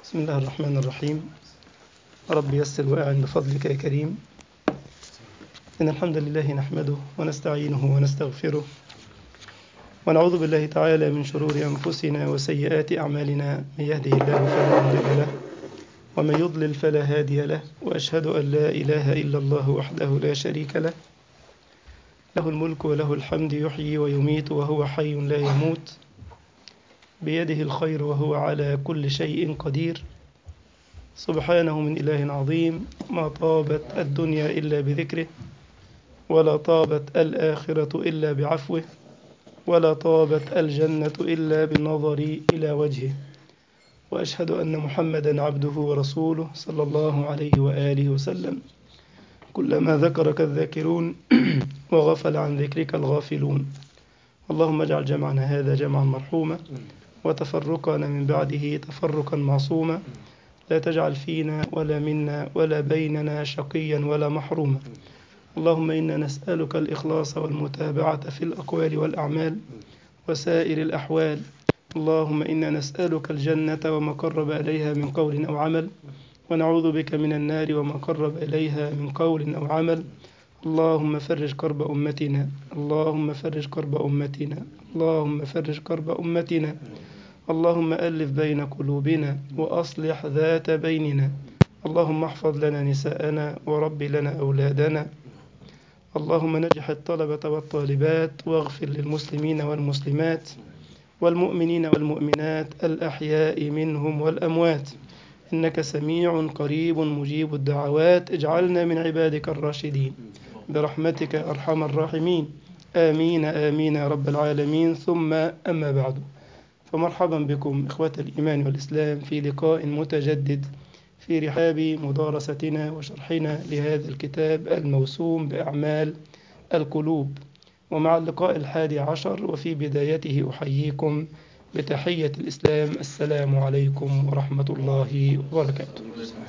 بسم الله الرحمن الرحيم. رب يسر وأعن بفضلك يا كريم. إن الحمد لله نحمده ونستعينه ونستغفره ونعوذ بالله تعالى من شرور أنفسنا وسيئات أعمالنا. من يهده الله فلا مضل له ومن يضلل فلا هادي له، وأشهد أن لا إله إلا الله وحده لا شريك له، له الملك وله الحمد، يحيي ويميت وهو حي لا يموت، بيده الخير وهو على كل شيء قدير. سبحانه من إله عظيم، ما طابت الدنيا إلا بذكره، ولا طابت الآخرة إلا بعفوه، ولا طابت الجنة إلا بالنظر إلى وجهه. وأشهد أن محمدا عبده ورسوله صلى الله عليه وآله وسلم. كلما ذكرك الذاكرون وغفل عن ذكرك الغافلون. اللهم اجعل جمعنا هذا جمعا مرحوما، وتفرقنا من بعده تفرقا معصوما. لا تجعل فينا ولا منا ولا بيننا شقيا ولا محروما. اللهم إنا نسألك الإخلاص والمتابعة في الأقوال والأعمال وسائر الأحوال. اللهم إنا نسألك الجنة وما قرب إليها من قول أو عمل، ونعوذ بك من النار وما قرب إليها من قول أو عمل. اللهم فرج كرب أمتنا، اللهم فرج كرب أمتنا، اللهم فرج كرب أمتنا. اللهم ألف بين قلوبنا وأصلح ذات بيننا. اللهم احفظ لنا نساءنا ورب لنا أولادنا. اللهم نجح الطلبة والطالبات، واغفر للمسلمين والمسلمات والمؤمنين والمؤمنات الأحياء منهم والأموات، إنك سميع قريب مجيب الدعوات. اجعلنا من عبادك الراشدين برحمتك أرحم الراحمين. آمين آمين يا رب العالمين. ثم أما بعد، فمرحبا بكم إخوة الإيمان والإسلام في لقاء متجدد في رحاب مدارستنا وشرحنا لهذا الكتاب الموسوم بأعمال القلوب، ومع اللقاء 11. وفي بدايته أحييكم بتحية الإسلام: السلام عليكم ورحمة الله وبركاته.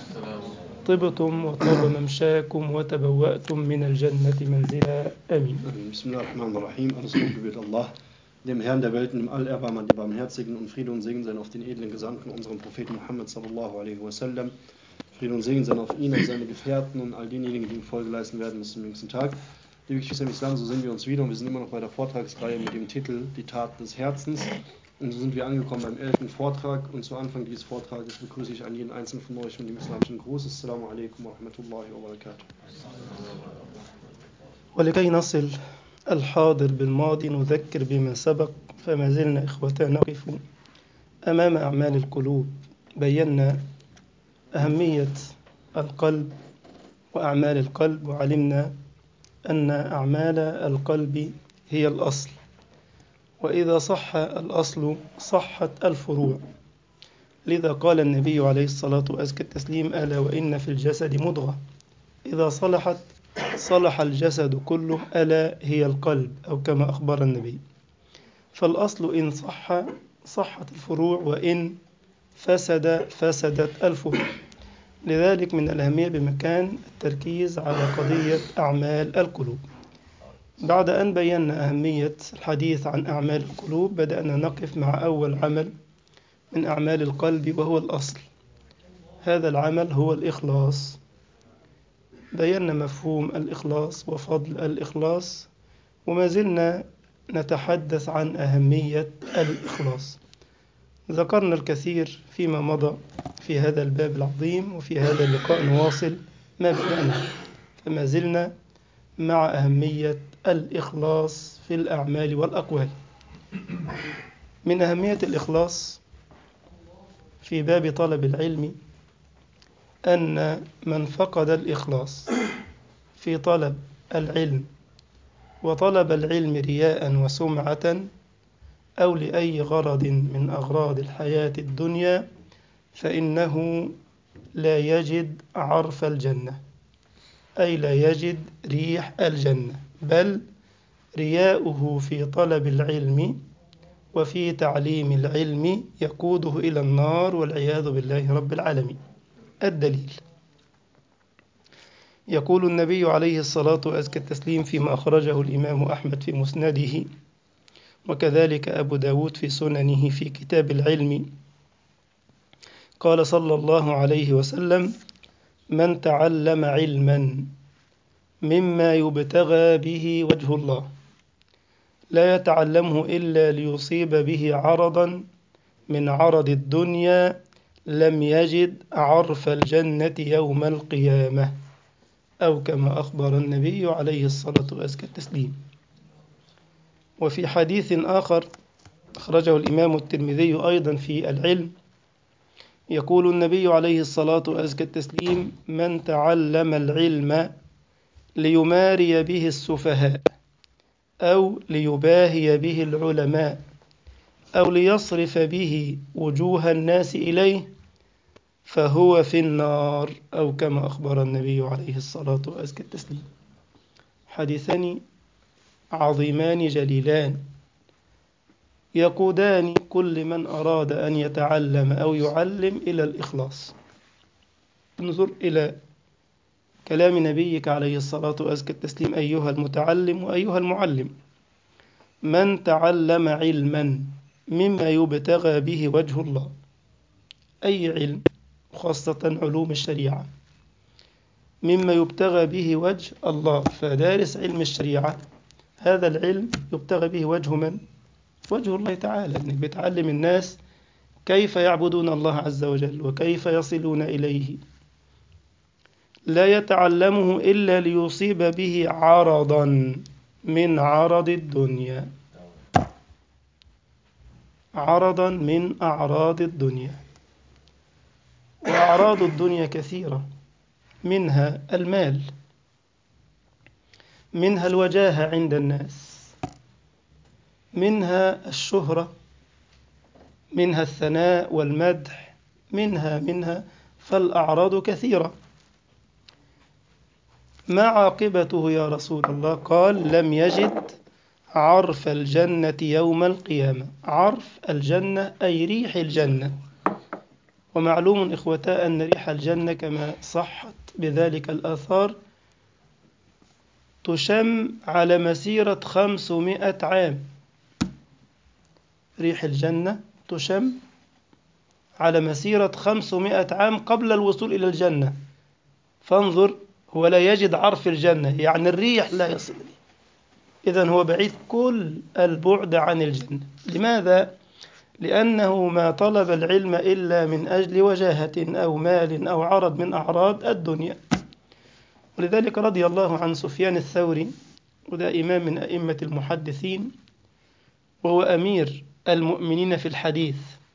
طبتم وطاب ممشاكم وتبوأتم من الجنة منزلا. آمين. Bismillahirrahmanirrahim. Alles Lob gebührt Allah, dem Herrn der Welten, dem Allerbarmer, dem Barmherzigen, und Friede und Segen sein auf den edlen Gesandten, unseren Propheten Muhammad sallallahu alaihi wasallam. Friede und Segen sein auf ihn und seine Gefährten und all denjenigen, die ihm Folge leisten werden bis zum jüngsten Tag. Liebe Geschwister im Islam, so sind wir uns wieder, und wir sind immer noch bei der Vortragsreihe mit dem Titel Die Tat des Herzens. Und so sind wir angekommen beim 11. Vortrag, und zu Anfang dieses Vortrages begrüße ich an jeden einzelnen von euch mit dem islamischen Gruß. Assalamu alaikum wa rahmatullahi wa barakatuh. ولكي نصل الحاضر بالماضي نذكر بما سبق، فما زلنا إخوتان نقف أمام أعمال القلوب. بينا أهمية القلب وأعمال القلب، وعلمنا أن أعمال القلب هي الأصل، وإذا صح الأصل صحت الفروع. لذا قال النبي عليه الصلاة وأزكى التسليم: ألا وإن في الجسد مضغة إذا صلحت صلح الجسد كله، ألا هي القلب، أو كما أخبر النبي. فالأصل إن صح صحت الفروع، وإن فسد فسدت الفروع. لذلك من الأهمية بمكان التركيز على قضية أعمال القلوب. بعد أن بينا أهمية الحديث عن أعمال القلوب، بدأنا نقف مع أول عمل من أعمال القلب، وهو الأصل. هذا العمل هو الإخلاص. بينا مفهوم الإخلاص وفضل الإخلاص، وما زلنا نتحدث عن أهمية الإخلاص. ذكرنا الكثير فيما مضى في هذا الباب العظيم، وفي هذا اللقاء نواصل ما بدأنا، فما زلنا مع أهمية الإخلاص في الأعمال والأقوال. من أهمية الإخلاص في باب طلب العلم أن من فقد الإخلاص في طلب العلم، وطلب العلم رياء وسمعة أو لأي غرض من أغراض الحياة الدنيا، فإنه لا يجد عرف الجنة، أي لا يجد ريح الجنة، بل رياؤه في طلب العلم وفي تعليم العلم يقوده إلى النار، والعياذ بالله رب العالمين. الدليل: يقول النبي عليه الصلاة وأزكى التسليم فيما أخرجه الإمام أحمد في مسنده، وكذلك أبو داود في سننه في كتاب العلم: قال صلى الله عليه وسلم: من تعلم علما مما يبتغى به وجه الله لا يتعلمه إلا ليصيب به عرضا من عرض الدنيا لم يجد عرف الجنة يوم القيامة، أو كما أخبر النبي عليه الصلاة وأزكى التسليم. وفي حديث آخر أخرجه الإمام الترمذي أيضا في العلم، يقول النبي عليه الصلاة وأزكى التسليم: من تعلم العلم ليماري به السفهاء أو ليباهي به العلماء أو ليصرف به وجوه الناس إليه فهو في النار، أو كما أخبر النبي عليه الصلاة وأزكى التسليم. حديثان عظيمان جليلان يقودان كل من أراد أن يتعلم أو يعلم إلى الإخلاص. انظر إلى كلام نبيك عليه الصلاة وأزكى التسليم: أيها المتعلم وأيها المعلم، من تعلم علما مما يبتغى به وجه الله، أي علم، خاصة علوم الشريعة، مما يبتغى به وجه الله، فدارس علم الشريعة هذا العلم يبتغى به وجه من؟ وجه الله تعالى، أنك بتعلم الناس كيف يعبدون الله عز وجل وكيف يصلون إليه. لا يتعلمه إلا ليصيب به عرضا من عرض الدنيا، عرضا من أعراض الدنيا. وأعراض الدنيا كثيرة، منها المال، منها الوجاهة عند الناس، منها الشهرة، منها الثناء والمدح، منها فالأعراض كثيرة. ما عاقبته يا رسول الله؟ قال: لم يجد عرف الجنة يوم القيامة. عرف الجنة أي ريح الجنة. ومعلوم إخوتا أن ريح الجنة كما صحت بذلك الآثار تشم على مسيرة 500 عام. ريح الجنة تشم على مسيرة 500 عام قبل الوصول إلى الجنة. فانظر، هو لا يجد عرف الجنة، يعني الريح لا يصل إليه، إذن هو بعيد كل البعد عن الجنة. لماذا؟ لأنه ما طلب العلم إلا من أجل وجاهة أو مال أو عرض من أعراض الدنيا. ولذلك رضي الله عن سفيان الثوري، وده إمام من أئمة المحدثين وهو أمير المؤمنين في الحديث،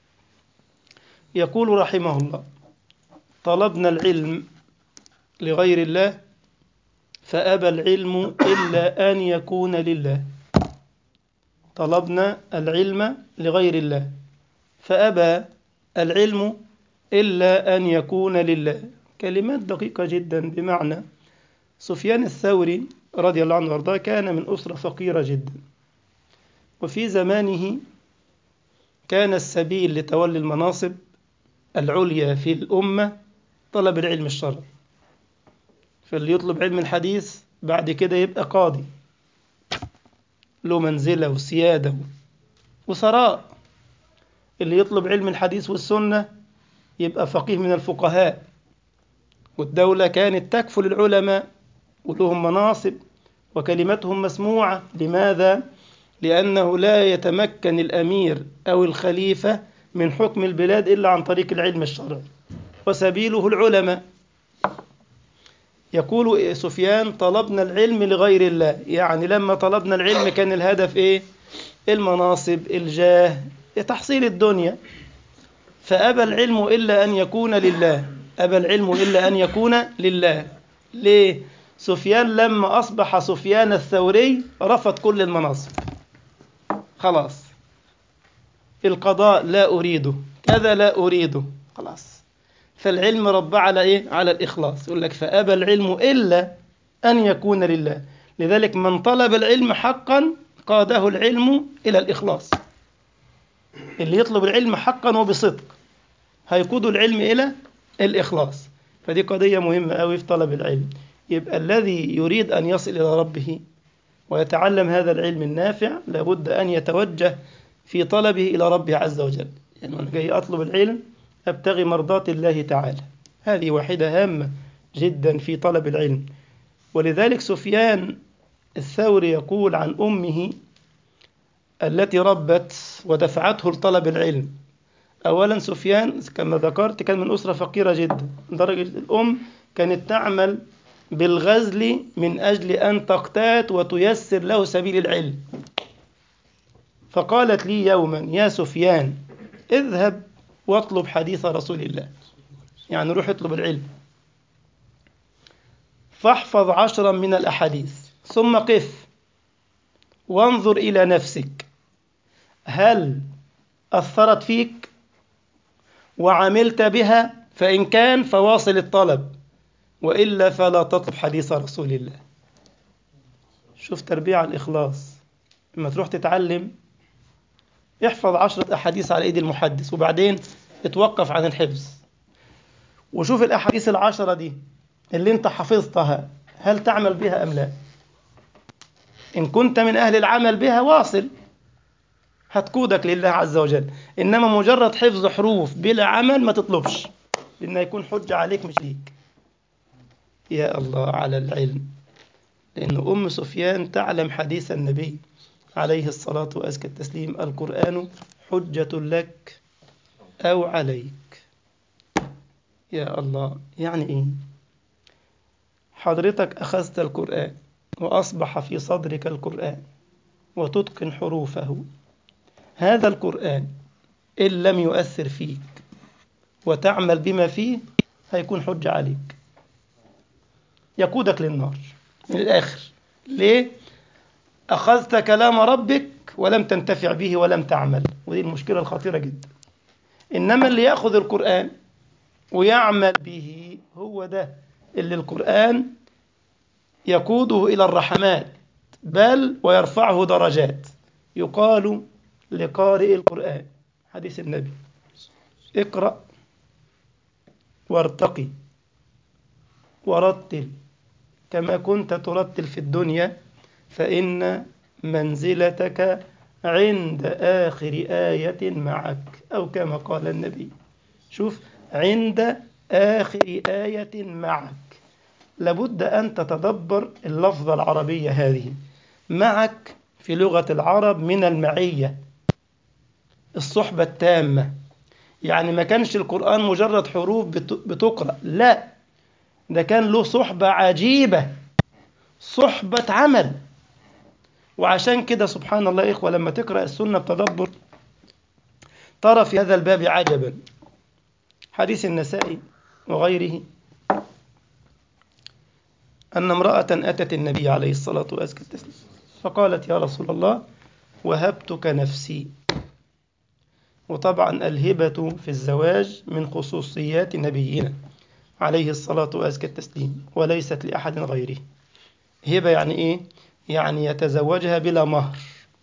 يقول رحمه الله: طلبنا العلم لغير الله فأبى العلم إلا أن يكون لله. طلبنا العلم لغير الله فأبى العلم إلا أن يكون لله. كلمات دقيقة جدا، بمعنى سفيان الثوري رضي الله عنه وارضاه كان من أسرة فقيرة جدا، وفي زمانه كان السبيل لتولي المناصب العليا في الأمة طلب العلم الشرعي. فاللي يطلب علم الحديث بعد كده يبقى قاضي، له منزلة وسيادة وثراء. اللي يطلب علم الحديث والسنة يبقى فقيه من الفقهاء، والدولة كانت تكفل العلماء ولهم مناصب وكلمتهم مسموعة. لماذا؟ لأنه لا يتمكن الأمير أو الخليفة من حكم البلاد إلا عن طريق العلم الشرعي، وسبيله العلماء. يقول سفيان: طلبنا العلم لغير الله، يعني لما طلبنا العلم كان الهدف إيه؟ المناصب، الجاه، تحصيل الدنيا. فأبى العلم إلا أن يكون لله، أبى العلم إلا أن يكون لله. ليه؟ سفيان لما أصبح سفيان الثوري رفض كل المناصب، خلاص، القضاء لا أريده، كذا لا أريده، خلاص. فالعلم رب على إيه؟ على الإخلاص. يقول لك: فأبى العلم إلا أن يكون لله. لذلك من طلب العلم حقا قاده العلم إلى الإخلاص. اللي يطلب العلم حقا وبصدق هيقود العلم إلى الإخلاص. فدي قضية مهمة أوي في طلب العلم. يبقى الذي يريد أن يصل إلى ربه ويتعلم هذا العلم النافع لابد أن يتوجه في طلبه إلى ربه عز وجل. يعني أنا جاي أطلب العلم أبتغي مرضات الله تعالى. هذه واحدة هامة جدا في طلب العلم. ولذلك سفيان الثوري يقول عن أمه التي ربت ودفعته لطلب العلم. أولا سفيان كما ذكرت كان من أسرة فقيرة جدا، لدرجة الأم كانت تعمل بالغزل من أجل أن تقتات وتيسر له سبيل العلم. فقالت لي يوما: يا سفيان، اذهب واطلب حديث رسول الله، يعني روح اطلب العلم، فاحفظ 10 من الأحاديث، ثم قف وانظر إلى نفسك، هل أثرت فيك وعملت بها؟ فإن كان فواصل الطلب، وإلا فلا تطلب حديث رسول الله. شوف تربية على الإخلاص. لما تروح تتعلم احفظ 10 أحاديث على إيد المحدث، وبعدين اتوقف عن الحفظ وشوف الأحاديث 10 دي اللي انت حفظتها هل تعمل بها أم لا. إن كنت من أهل العمل بها واصل، هتقودك لله عز وجل. إنما مجرد حفظ حروف بلا عمل ما تطلبش، لأنه يكون حجة عليك مش ليك. يا الله على العلم. لأن أم سفيان تعلم حديث النبي عليه الصلاة وأزكى التسليم: القرآن حجة لك أو عليك. يا الله، يعني إيه؟ حضرتك أخذت القرآن وأصبح في صدرك القرآن وتتقن حروفه. هذا القرآن إن لم يؤثر فيك وتعمل بما فيه هيكون حجة عليك، يقودك للنار من الآخر. ليه؟ أخذت كلام ربك ولم تنتفع به ولم تعمل، ودي المشكلة الخطيرة جدا. إنما اللي يأخذ القرآن ويعمل به هو ده اللي القرآن يقوده إلى الرحمات، بل ويرفعه درجات. يقال لقارئ القرآن حديث النبي: اقرأ وارتقي ورتل كما كنت ترتل في الدنيا، فإن منزلتك عند آخر آية معك، أو كما قال النبي. شوف، عند آخر آية معك. لابد أن تتدبر اللفظة العربية هذه. معك في لغة العرب من المعية، الصحبة التامة. يعني ما كانش القرآن مجرد حروف بتقرأ، لا، ده كان له صحبة عجيبة، صحبة عمل. وعشان كده سبحان الله يا إخوة، لما تقرأ السنة بتدبر ترى في هذا الباب عجبا. حديث النسائي وغيره أن امرأة أتت النبي عليه الصلاة والسلام فقالت: يا رسول الله، وهبتك نفسي. وطبعا الهبة في الزواج من خصوصيات نبينا عليه الصلاة والسلام، وليست لأحد غيره. هبة يعني إيه؟ يعني يتزوجها بلا مهر،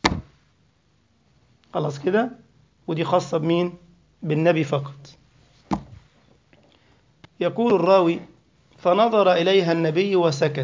خلاص كده. ودي خاصة بمين؟ بالنبي فقط. يقول الراوي: فنظر إليها النبي وسكت،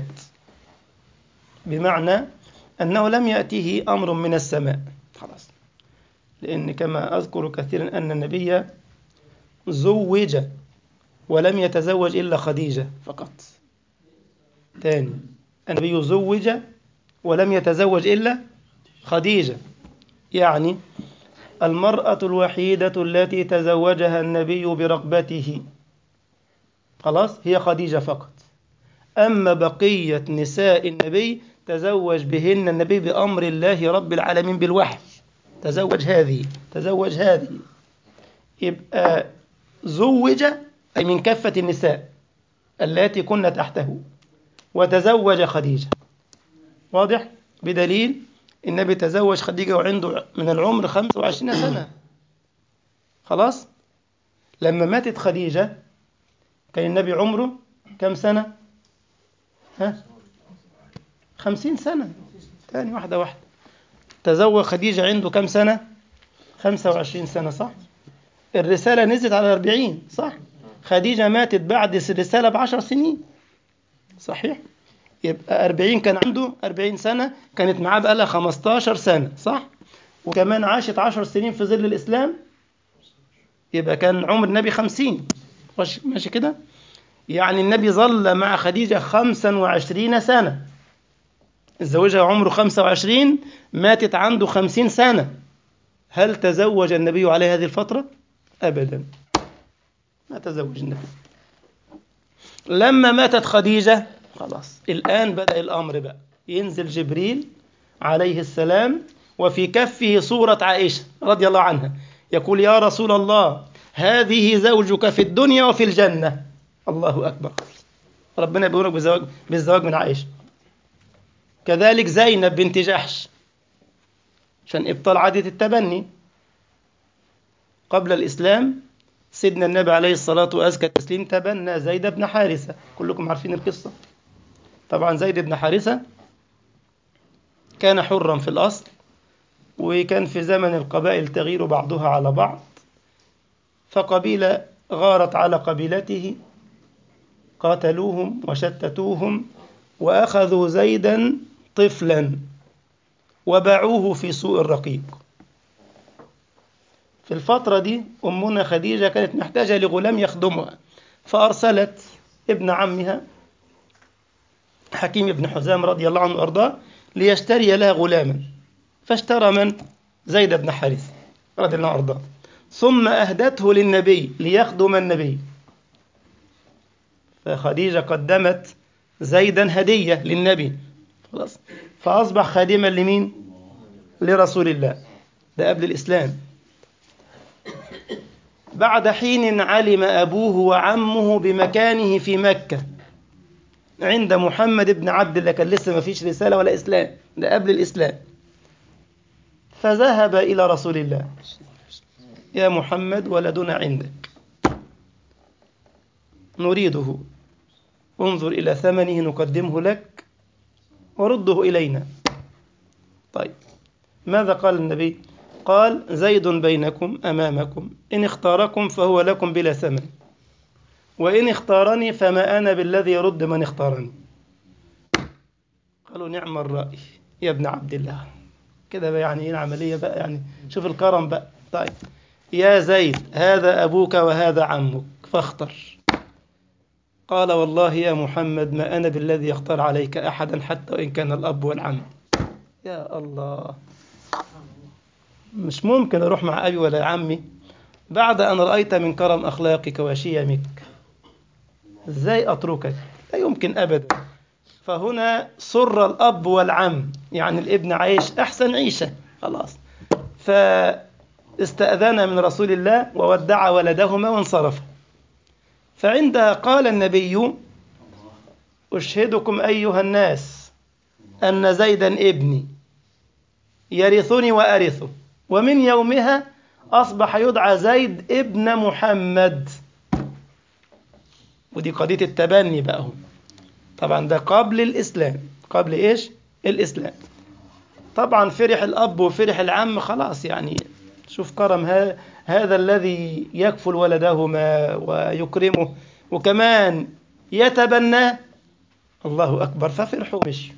بمعنى أنه لم يأتيه أمر من السماء، خلاص. لأن كما أذكر كثيرا أن النبي زوج ولم يتزوج إلا خديجة فقط. تاني، النبي زوج ولم يتزوج إلا خديجة، يعني المرأة الوحيدة التي تزوجها النبي برغبته خلاص هي خديجة فقط. أما بقية نساء النبي تزوج بهن النبي بأمر الله رب العالمين بالوحي. تزوج هذه، تزوج هذه، يبقى زوج أي من كافة النساء التي كن تحته، وتزوج خديجة. واضح؟ بدليل النبي تزوج خديجة وعنده من العمر 25 سنة. خلاص؟ لما ماتت خديجة كان النبي عمره كم سنة؟ 50 سنة. تاني واحدة واحدة. تزوج خديجة عنده كم سنة؟ 25 سنة، صح؟ الرسالة نزلت على 40، صح؟ خديجة ماتت بعد الرسالة ب10 سنين، صحيح؟ يبقى 40 كان عنده 40 سنة، كانت معاه بقالها 15 سنة، صح؟ وكمان عاشت 10 سنين في ظل الإسلام، يبقى كان عمر النبي 50. ماشي كده، يعني النبي ظل مع خديجة 25 سنة. اتزوجها عمره 25، ماتت عنده 50 سنة. هل تزوج النبي عليه هذه الفترة؟ أبدا، ما تزوج النبي. لما ماتت خديجة خلاص، الآن بدأ الأمر بقى، ينزل جبريل عليه السلام وفي كفه صورة عائشة رضي الله عنها، يقول يا رسول الله هذه زوجك في الدنيا وفي الجنة. الله أكبر، ربنا بيقولك بالزواج من عائشة. كذلك زينب بنت جحش، عشان إبطال عادة التبني. قبل الإسلام سيدنا النبي عليه الصلاة وأزكى التسليم تبنى زيد بن حارثة، كلكم عارفين القصة. طبعا زيد بن حارثة كان حرا في الأصل، وكان في زمن القبائل تغير بعضها على بعض، فقبيلة غارت على قبيلته، قاتلوهم وشتتوهم وأخذوا زيدا طفلا وباعوه في سوق الرقيق. في الفترة دي أمنا خديجة كانت محتاجة لغلام يخدمها، فأرسلت ابن عمها حكيم بن حزام رضي الله عنه وأرضاه ليشتري لها غلاما، فاشترى من؟ زيد بن حارثة رضي الله عنه وأرضاه، ثم أهدته للنبي ليخدم النبي. فخديجة قدمت زيدا هدية للنبي، خلاص، فأصبح خادما لمين؟ لرسول الله. ده قبل الإسلام. بعد حين علم أبوه وعمه بمكانه في مكة عند محمد بن عبد الله، كان لسه ما فيش رسالة ولا إسلام، ده قبل الإسلام. فذهب إلى رسول الله، يا محمد ولدنا عندك نريده، انظر إلى ثمنه نقدمه لك ورده إلينا. طيب، ماذا قال النبي؟ قال زيد بينكم أمامكم، إن اختاركم فهو لكم بلا ثمن، وإن اختارني فما أنا بالذي يرد من اختارني. قالوا نعم الرأي يا ابن عبد الله. كده بقى يعني ايه العملية بقى، يعني شوف الكرم بقى. طيب يا زيد هذا أبوك وهذا عمك فاختر. قال والله يا محمد ما أنا بالذي يختار عليك أحدا حتى وإن كان الأب والعم. يا الله، مش ممكن أروح مع أبي ولا عمي بعد أن رأيت من كرم أخلاقك وشيمك، إزاي أتركك؟ لا يمكن أبدا. فهنا سر الأب والعم، يعني الابن عايش أحسن عيشة خلاص، فاستأذن من رسول الله وودع ولدهما وانصرف. فعندها قال النبي أشهدكم أيها الناس أن زيدا ابني يرثني وأرثه، ومن يومها أصبح يدعى زيد ابن محمد. ودي قضية التبني بقى هم. طبعا ده قبل الإسلام، قبل إيش؟ الإسلام. طبعا فرح الأب وفرح العم خلاص، يعني شوف كرم هذا الذي يكفل ولدهما ويكرمه وكمان يتبناه، الله أكبر، ففرحوا مش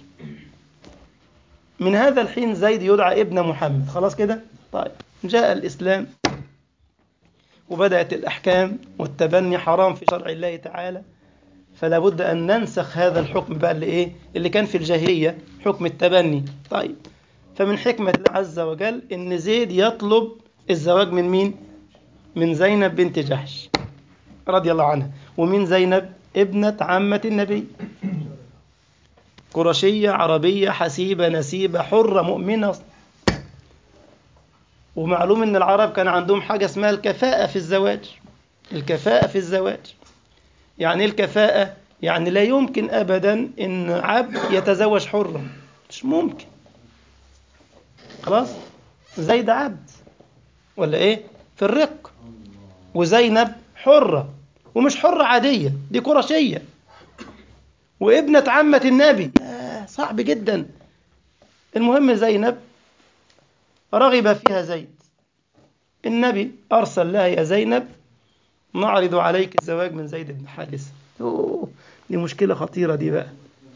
من هذا الحين زيد يدعى ابن محمد، خلاص كده. طيب جاء الإسلام وبدأت الأحكام، والتبني حرام في شرع الله تعالى، فلا بد أن ننسخ هذا الحكم بقى اللي كان في الجاهلية، حكم التبني. طيب، فمن حكمة الله عز وجل إن زيد يطلب الزواج من مين؟ من زينب بنت جحش رضي الله عنها. ومن زينب ابنة عمة النبي، قرشية عربية حسيبة نسيبة حرة مؤمنة. ومعلوم إن العرب كان عندهم حاجة اسمها الكفاءة في الزواج. الكفاءة في الزواج يعني الكفاءة، يعني لا يمكن أبدا إن عبد يتزوج حرا، مش ممكن. خلاص، زيد عبد ولا إيه في الرق، وزينب حرة، ومش حرة عادية، دي قرشية وابنة عمة النبي، صعب جدا. المهم زينب رغب فيها زيد، النبي أرسل لها يا زينب نعرض عليك الزواج من زيد بن حارثة. دي مشكلة خطيرة دي بقى.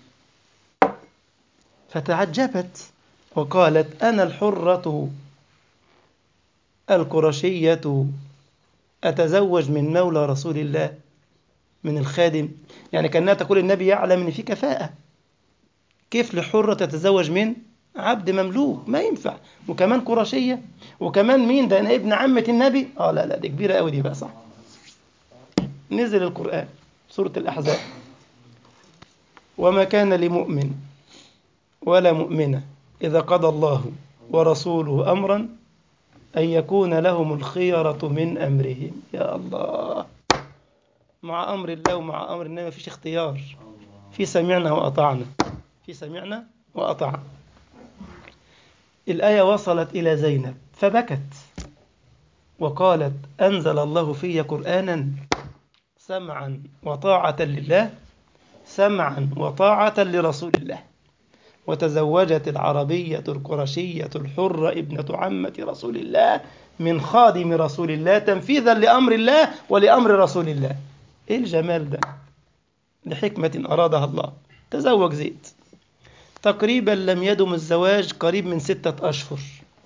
فتعجبت وقالت أنا الحرة القرشية أتزوج من مولى رسول الله، من الخادم؟ يعني كأنها تقول النبي يعلم أن في كفاءة، كيف لحرة تتزوج من عبد مملوك؟ ما ينفع. وكمان قرشية، وكمان مين ده؟ أنا ابن عمة النبي. لا لا، دي كبيرة قوي دي بقى، صح. نزل القرآن سورة الأحزاب: وما كان لمؤمن ولا مؤمنة إذا قضى الله ورسوله أمرا أن يكون لهم الخيرة من أمرهم. يا الله، مع أمر الله ومع أمر النبي مفيش اختيار، في سمعنا وأطعنا، في سمعنا وأطعنا. الآية وصلت إلى زينب فبكت وقالت: أنزل الله في قرآنا سمعا وطاعة لله، سمعا وطاعة لرسول الله. وتزوجت العربية القرشية الحرة ابنة عمة رسول الله من خادم رسول الله تنفيذا لأمر الله ولأمر رسول الله. إيه الجمال ده؟ لحكمة أرادها الله. تزوج زيد، تقريبا لم يدم الزواج قريب من 6 أشهر،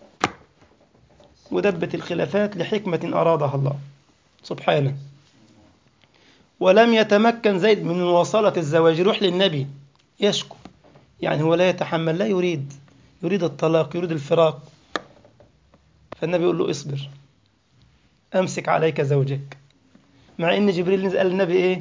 ودبت الخلافات لحكمة أرادها الله سبحانه. ولم يتمكن زيد من مواصلة الزواج، يروح للنبي يشكو، يعني هو لا يتحمل، لا يريد الطلاق، يريد الفراق. فالنبي يقول له: اصبر، أمسك عليك زوجك. مع إن جبريل نزل قال للنبي إيه؟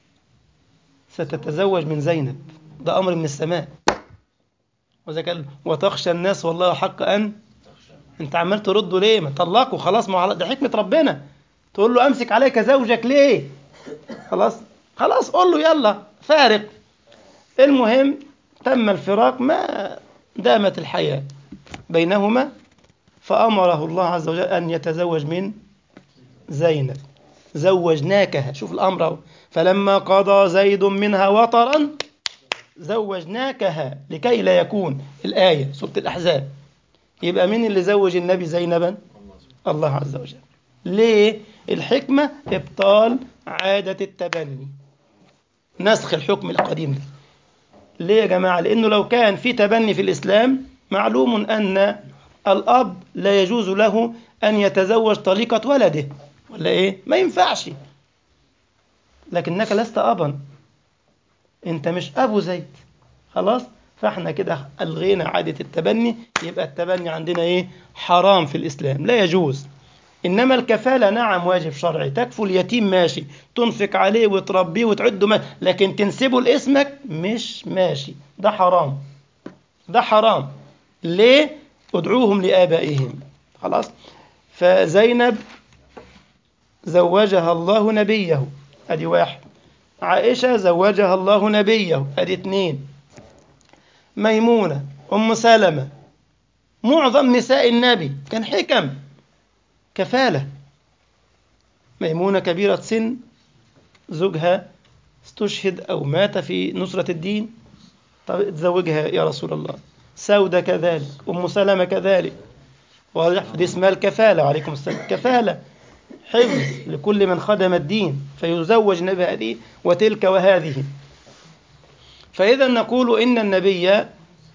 ستتزوج من زينب، ده أمر من السماء. وذا قال: وتخشى الناس والله حق أن. أنت عمال ترده ليه؟ ما طلقه خلاص، ما ده حكمة ربنا. تقول له أمسك عليك زوجك ليه؟ خلاص قول له يلا فارق. المهم تم الفراق، ما دامت الحياة بينهما، فأمره الله عز وجل أن يتزوج من زينب. زوجناكها، شوف الأمر. فلما قضى زيد منها وطرا زوجناكها لكي لا يكون. الآية سورة الأحزاب. يبقى مين اللي زوج النبي زينبا؟ الله عز وجل. ليه؟ الحكمة إبطال عادة التبني، نسخ الحكم القديم ده. ليه يا جماعة؟ لأنه لو كان في تبني في الإسلام، معلوم أن الأب لا يجوز له أن يتزوج طليقة ولده، ولا إيه؟ ما ينفعش. لكنك لست أبا، أنت مش أبو زيد، خلاص. فاحنا كده ألغينا عادة التبني. يبقى التبني عندنا إيه؟ حرام في الإسلام، لا يجوز. إنما الكفالة نعم واجب شرعي، تكفل اليتيم ماشي، تنفق عليه وتربيه وتعده ماشي، لكن تنسبه لاسمك مش ماشي، ده حرام، ده حرام. ليه؟ ادعوهم لآبائهم. خلاص. فزينب زوجها الله نبيه، ادي واحد. عائشة زوجها الله نبيه، ادي 2. ميمونة، أم سلمة، معظم نساء النبي كان حكم كفالة. ميمونة كبيرة سن، زوجها استشهد أو مات في نصرة الدين، طب تزوجها يا رسول الله. سودة كذلك، أم سلمة كذلك. واضح؟ دي اسمها الكفالة. وعليكم السلام. كفالة حفظ لكل من خدم الدين، فيزوج النبي هذه وتلك وهذه. فإذا نقول إن النبي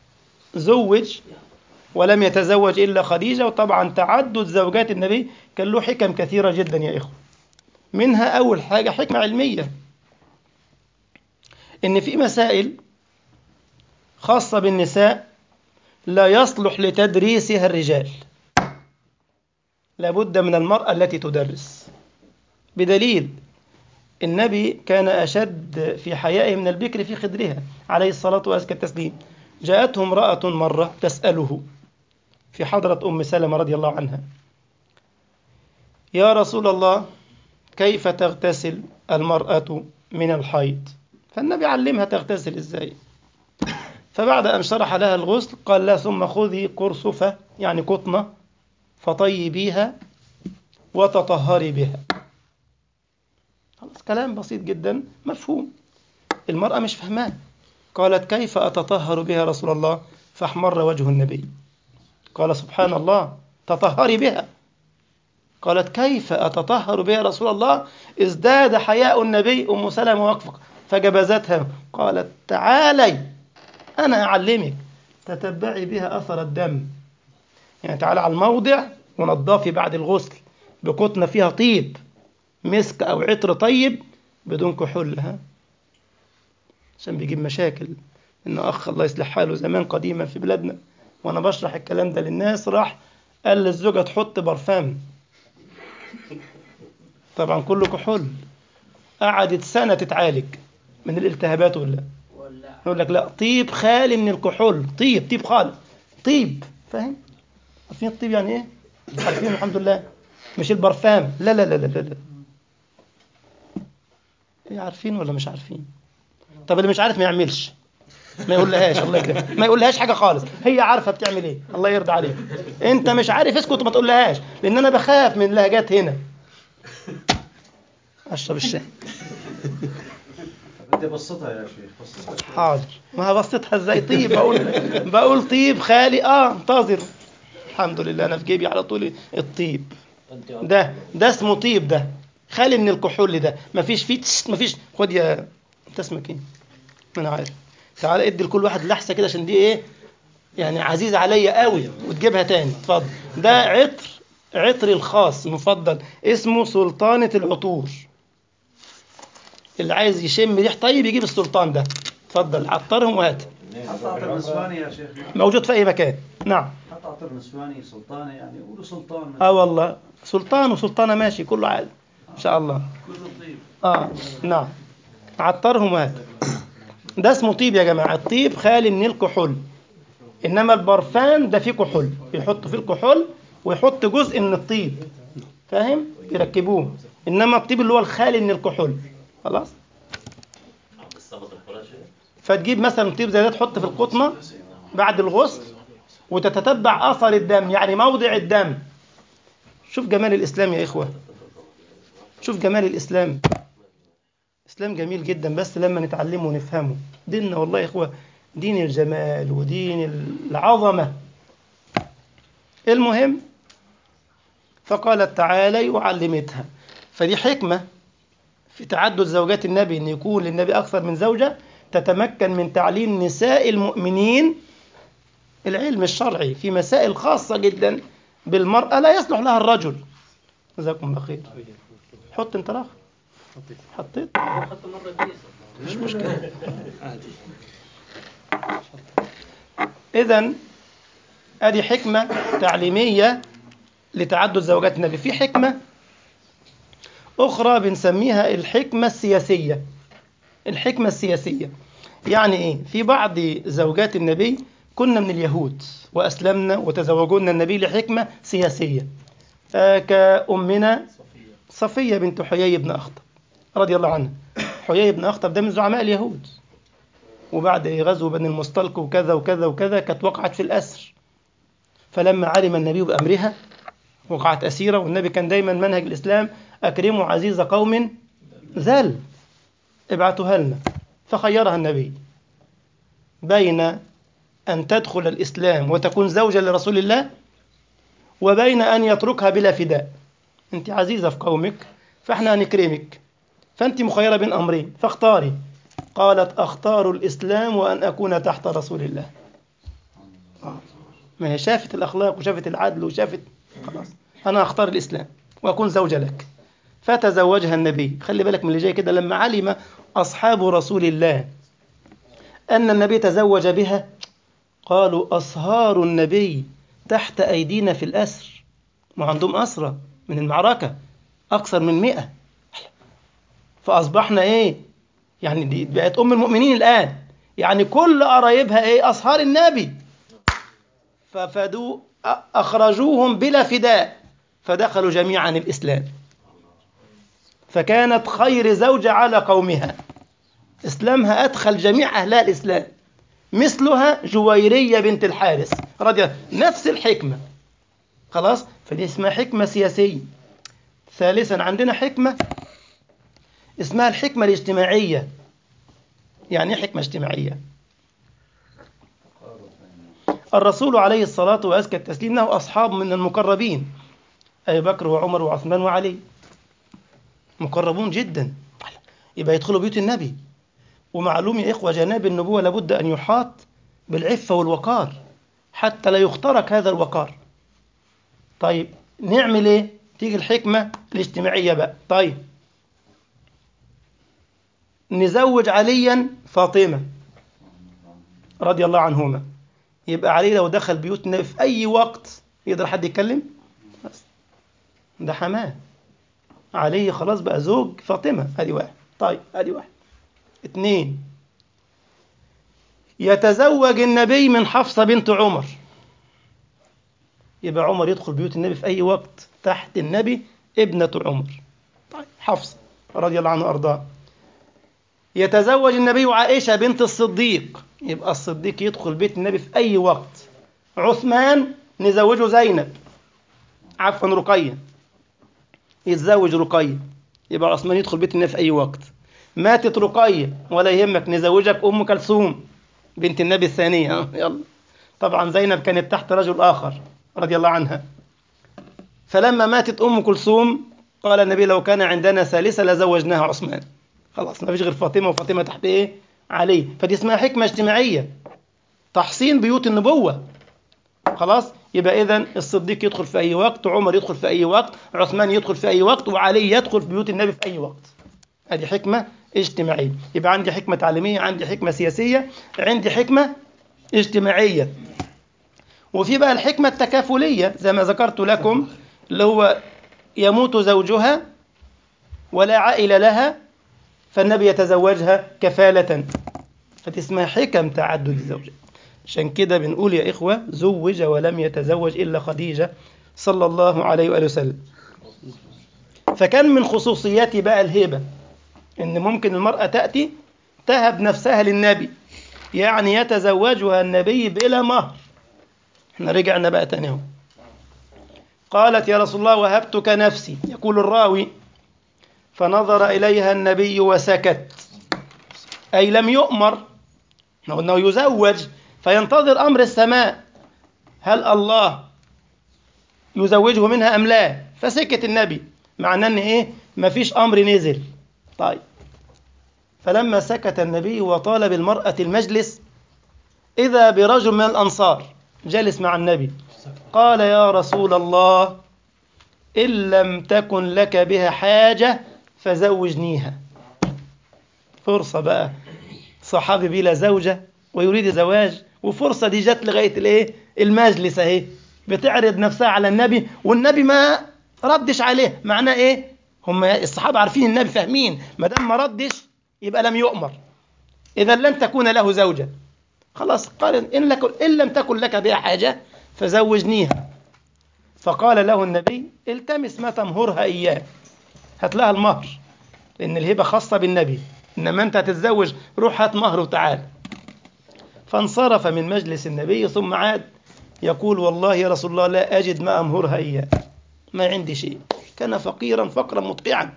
زوج ولم يتزوج إلا خديجة. وطبعا تعدد زوجات النبي كان له حكم كثيرة جدا يا إخوة. منها أول حاجة حكمة علمية، إن في مسائل خاصة بالنساء لا يصلح لتدريسها الرجال، لابد من المرأة التي تدرس. بدليل النبي كان أشد في حيائه من البكر في خدرها عليه الصلاة وأزكى التسليم. جاءته امرأة مرة تسأله في حضرة أم سلمة رضي الله عنها: يا رسول الله، كيف تغتسل المرأة من الحيض؟ فالنبي علمها تغتسل إزاي. فبعد أن شرح لها الغسل قال لها: ثم خذي قرصفة، يعني قطنة، فطيبيها وتطهري بها. خلاص، كلام بسيط جدا مفهوم. المرأة مش فهمان. قالت: كيف أتطهر بها رسول الله؟ فاحمر وجه النبي. قال: سبحان الله، تطهري بها. قالت: كيف أتطهر بها رسول الله؟ ازداد حياء النبي. أم سلمة واقفة فجبزتها، قالت: تعالي أنا أعلمك، تتبعي بها أثر الدم. يعني تعالى على الموضع ونضفي بعد الغسل بقطنة فيها طيب، مسك أو عطر طيب بدون كحول، ها، عشان بيجيب مشاكل. إن أخ الله يصلح حاله زمان قديما في بلادنا، وأنا بشرح الكلام ده للناس، راح قال للزوجة تحط برفان، طبعا كله كحول. قعدت سنة تتعالج من الالتهابات ولا يقول لك لا، طيب خالي من الكحول، طيب خالي، طيب، فاهم؟ عارفين الطيب يعني ايه؟ عارفين الحمد لله، مش البرفان، لا لا لا لا لا, لا. إيه، عارفين ولا مش عارفين؟ طب اللي مش عارف ما يعملش، ما يقولهاش، الله يكرمك، ما يقولهاش حاجه خالص، هي عارفه بتعمل ايه، الله يرضى عليك. انت مش عارف اسكت وما تقولهاش، لان انا بخاف من لهجات هنا. اشرب الشاي. انت بسطها يا شيخ، بسطها. حاضر، ما بسطها ازاي؟ طيب، بقول طيب خالي، انتظر. الحمد لله انا في جيبي على طول الطيب ده اسمه طيب، ده خالي من الكحول، ده مفيش فيه مفيش. خد يا، انت اسمك ايه؟ ما انا عارف. تعال ادي لكل واحد لحسه كده، عشان دي ايه يعني عزيزه عليا قوي، وتجيبها تاني. اتفضل. ده عطري الخاص المفضل، اسمه سلطانة العطور. اللي عايز يشم ريح طيب يجيب السلطان ده. اتفضل، عطرهم وهات. حتى عطر نسواني يا شيخ. موجود في اي مكان، نعم. حتى عطر نسواني سلطاني، يعني قولوا سلطان. والله سلطان وسلطانة ماشي، كله عادي ان شاء الله. كله طيب. نعم، عطرهم وهات. ده اسمه طيب يا جماعة. الطيب خالي من الكحول، انما البرفان ده فيه كحول، بيحطوا فيه الكحول ويحط جزء من الطيب، فاهم؟ يركبوه. انما الطيب اللي هو الخالي من الكحول، خلاص. فتجيب مثلا طيب زي ده، تحط في القطنة بعد الغسل، وتتتبع اثر الدم، يعني موضع الدم. شوف جمال الاسلام يا اخوة، شوف جمال الاسلام. اسلام جميل جدا، بس لما نتعلمه ونفهمه. ديننا والله يا اخوة دين الجمال ودين العظمة. المهم، فقالت تعالي وعلمتها. فدي حكمة في تعدد زوجات النبي، أن يكون للنبي أكثر من زوجة، تتمكن من تعليم نساء المؤمنين العلم الشرعي في مسائل خاصة جدا بالمرأة لا يصلح لها الرجل. جزاكم الله خير. حط انت راخ. حطيت، مش مشكلة. إذن هذه حكمة تعليمية لتعدد زوجات النبي. في حكمة أخرى بنسميها الحكمة السياسية. الحكمة السياسية يعني إيه؟ في بعض زوجات النبي كنا من اليهود وأسلمنا وتزوجنا النبي لحكمة سياسية، كأمنا صفية بنت حيي بن أخطب رضي الله عنها. حيي بن أخطب ده من زعماء اليهود، وبعد غزو بني المصطلق وكذا وكذا وكذا كانت وقعت في الأسر. فلما علم النبي بأمرها وقعت أسيرة، والنبي كان دايما منهج الإسلام أكرموا عزيز قوم ذل، ابعتوها لنا. فخيرها النبي بين أن تدخل الإسلام وتكون زوجة لرسول الله، وبين أن يتركها بلا فداء. أنت عزيزة في قومك فإحنا هنكرمك، فأنت مخيرة بين أمرين، فاختاري. قالت أختار الإسلام وأن أكون تحت رسول الله. ما هي شافت الأخلاق وشافت العدل وشافت، خلاص أنا أختار الإسلام وأكون زوجة لك. فتزوجها النبي. خلي بالك من اللي جاي كده. لما علم أصحاب رسول الله أن النبي تزوج بها، قالوا أصهار النبي تحت أيدينا في الأسر. ما عندهم أسرة من المعركة أكثر من 100، فأصبحنا إيه يعني؟ دي بقت أم المؤمنين الآن، يعني كل قرايبها إيه؟ أصهار النبي. ففدوا، أخرجوهم بلا فداء، فدخلوا جميعا الإسلام. فكانت خير زوجة على قومها، إسلامها أدخل جميع أهلها الإسلام. مثلها جويرية بنت الحارث رضي الله، نفس الحكمة. خلاص، فدي اسمها حكمة سياسية. ثالثا عندنا حكمة اسمها الحكمة الاجتماعية. يعني ايه حكمة اجتماعية؟ الرسول عليه الصلاة وأزكى التسليم له أصحاب من المقربين، أبي بكر وعمر وعثمان وعلي، مقربون جدا، يبقى يدخلوا بيوت النبي. ومعلوم يا إخوة جناب النبوة لابد أن يحاط بالعفة والوقار حتى لا يخترق هذا الوقار. طيب نعمل إيه؟ تيجي الحكمة الاجتماعية بقى. طيب نزوج عليا فاطمة رضي الله عنهما، يبقى علي لو دخل بيوت النبي في أي وقت يقدر حد يتكلم؟ بس ده حماه علي، خلاص بقى زوج فاطمة. ادي واحد. طيب ادي واحد. 2، يتزوج النبي من حفصة بنت عمر، يبقى عمر يدخل بيوت النبي في أي وقت تحت النبي ابنة عمر. طيب حفصة رضي الله عنه وأرضاه. يتزوج النبي عائشة بنت الصديق، يبقى الصديق يدخل بيت النبي في أي وقت. عثمان نزوجه زينب، عفوا رقية، يتزوج رقية، يبقى عثمان يدخل بيت النبي في أي وقت. ماتت رقية ولا يهمك، نزوجك أم كلثوم بنت النبي الثانية. يلا. طبعا زينب كانت تحت رجل آخر رضي الله عنها، فلما ماتت أم كلثوم قال النبي لو كان عندنا ثالثة لزوجناها عثمان. خلاص ما فيش غير فاطمة، وفاطمة تحت إيه؟ علي. فدي اسمها حكمة اجتماعية، تحصين بيوت النبوة. خلاص يبقى إذن الصديق يدخل في أي وقت، عمر يدخل في أي وقت، عثمان يدخل في أي وقت، وعلي يدخل في بيوت النبي في أي وقت. هذه حكمة اجتماعية. يبقى عندي حكمة تعليمية، عندي حكمة سياسية، عندي حكمة اجتماعية. وفي بقى الحكمة التكافلية زي ما ذكرت لكم، اللي هو يموت زوجها ولا عائل لها فالنبي يتزوجها كفالة، فدي اسمها حكم تعدد الزوجات. عشان كده بنقول يا إخوة زوج ولم يتزوج إلا خديجة صلى الله عليه وآله وسلم. فكان من خصوصيات بقى الهبة إن ممكن المرأة تأتي تهب نفسها للنبي، يعني يتزوجها النبي بلا مهر. احنا رجعنا بقى تاني اهو. قالت يا رسول الله وهبتك نفسي، يقول الراوي فنظر إليها النبي وسكت، أي لم يؤمر، احنا قلنا يزوج فينتظر أمر السماء، هل الله يزوجه منها أم لا؟ فسكت النبي، معناه ان ايه؟ مفيش أمر نزل. طيب فلما سكت النبي وطالب المرأة المجلس إذا برجل من الأنصار جالس مع النبي، قال يا رسول الله إن لم تكن لك بها حاجة فزوجنيها. فرصة بقى، صحابي بلا زوجة ويريد زواج، وفرصة دي جت لغاية الايه؟ المجلس اهي، بتعرض نفسها على النبي والنبي ما ردش عليه. معناه ايه؟ هم الصحابة عارفين النبي، فاهمين ما دام ما ردش يبقى لم يؤمر، إذا لن تكون له زوجة. خلاص قال إن لم تكن لك بها حاجة فزوجنيها. فقال له النبي التمس ما تمهرها إياه، هات لها المهر، لأن الهبة خاصة بالنبي، إنما أنت هتتزوج روح هات مهر وتعال. فانصرف من مجلس النبي ثم عاد يقول والله يا رسول الله لا أجد ما أمهرها إياه، ما عندي شيء، كان فقيرا فقرا مدقعا.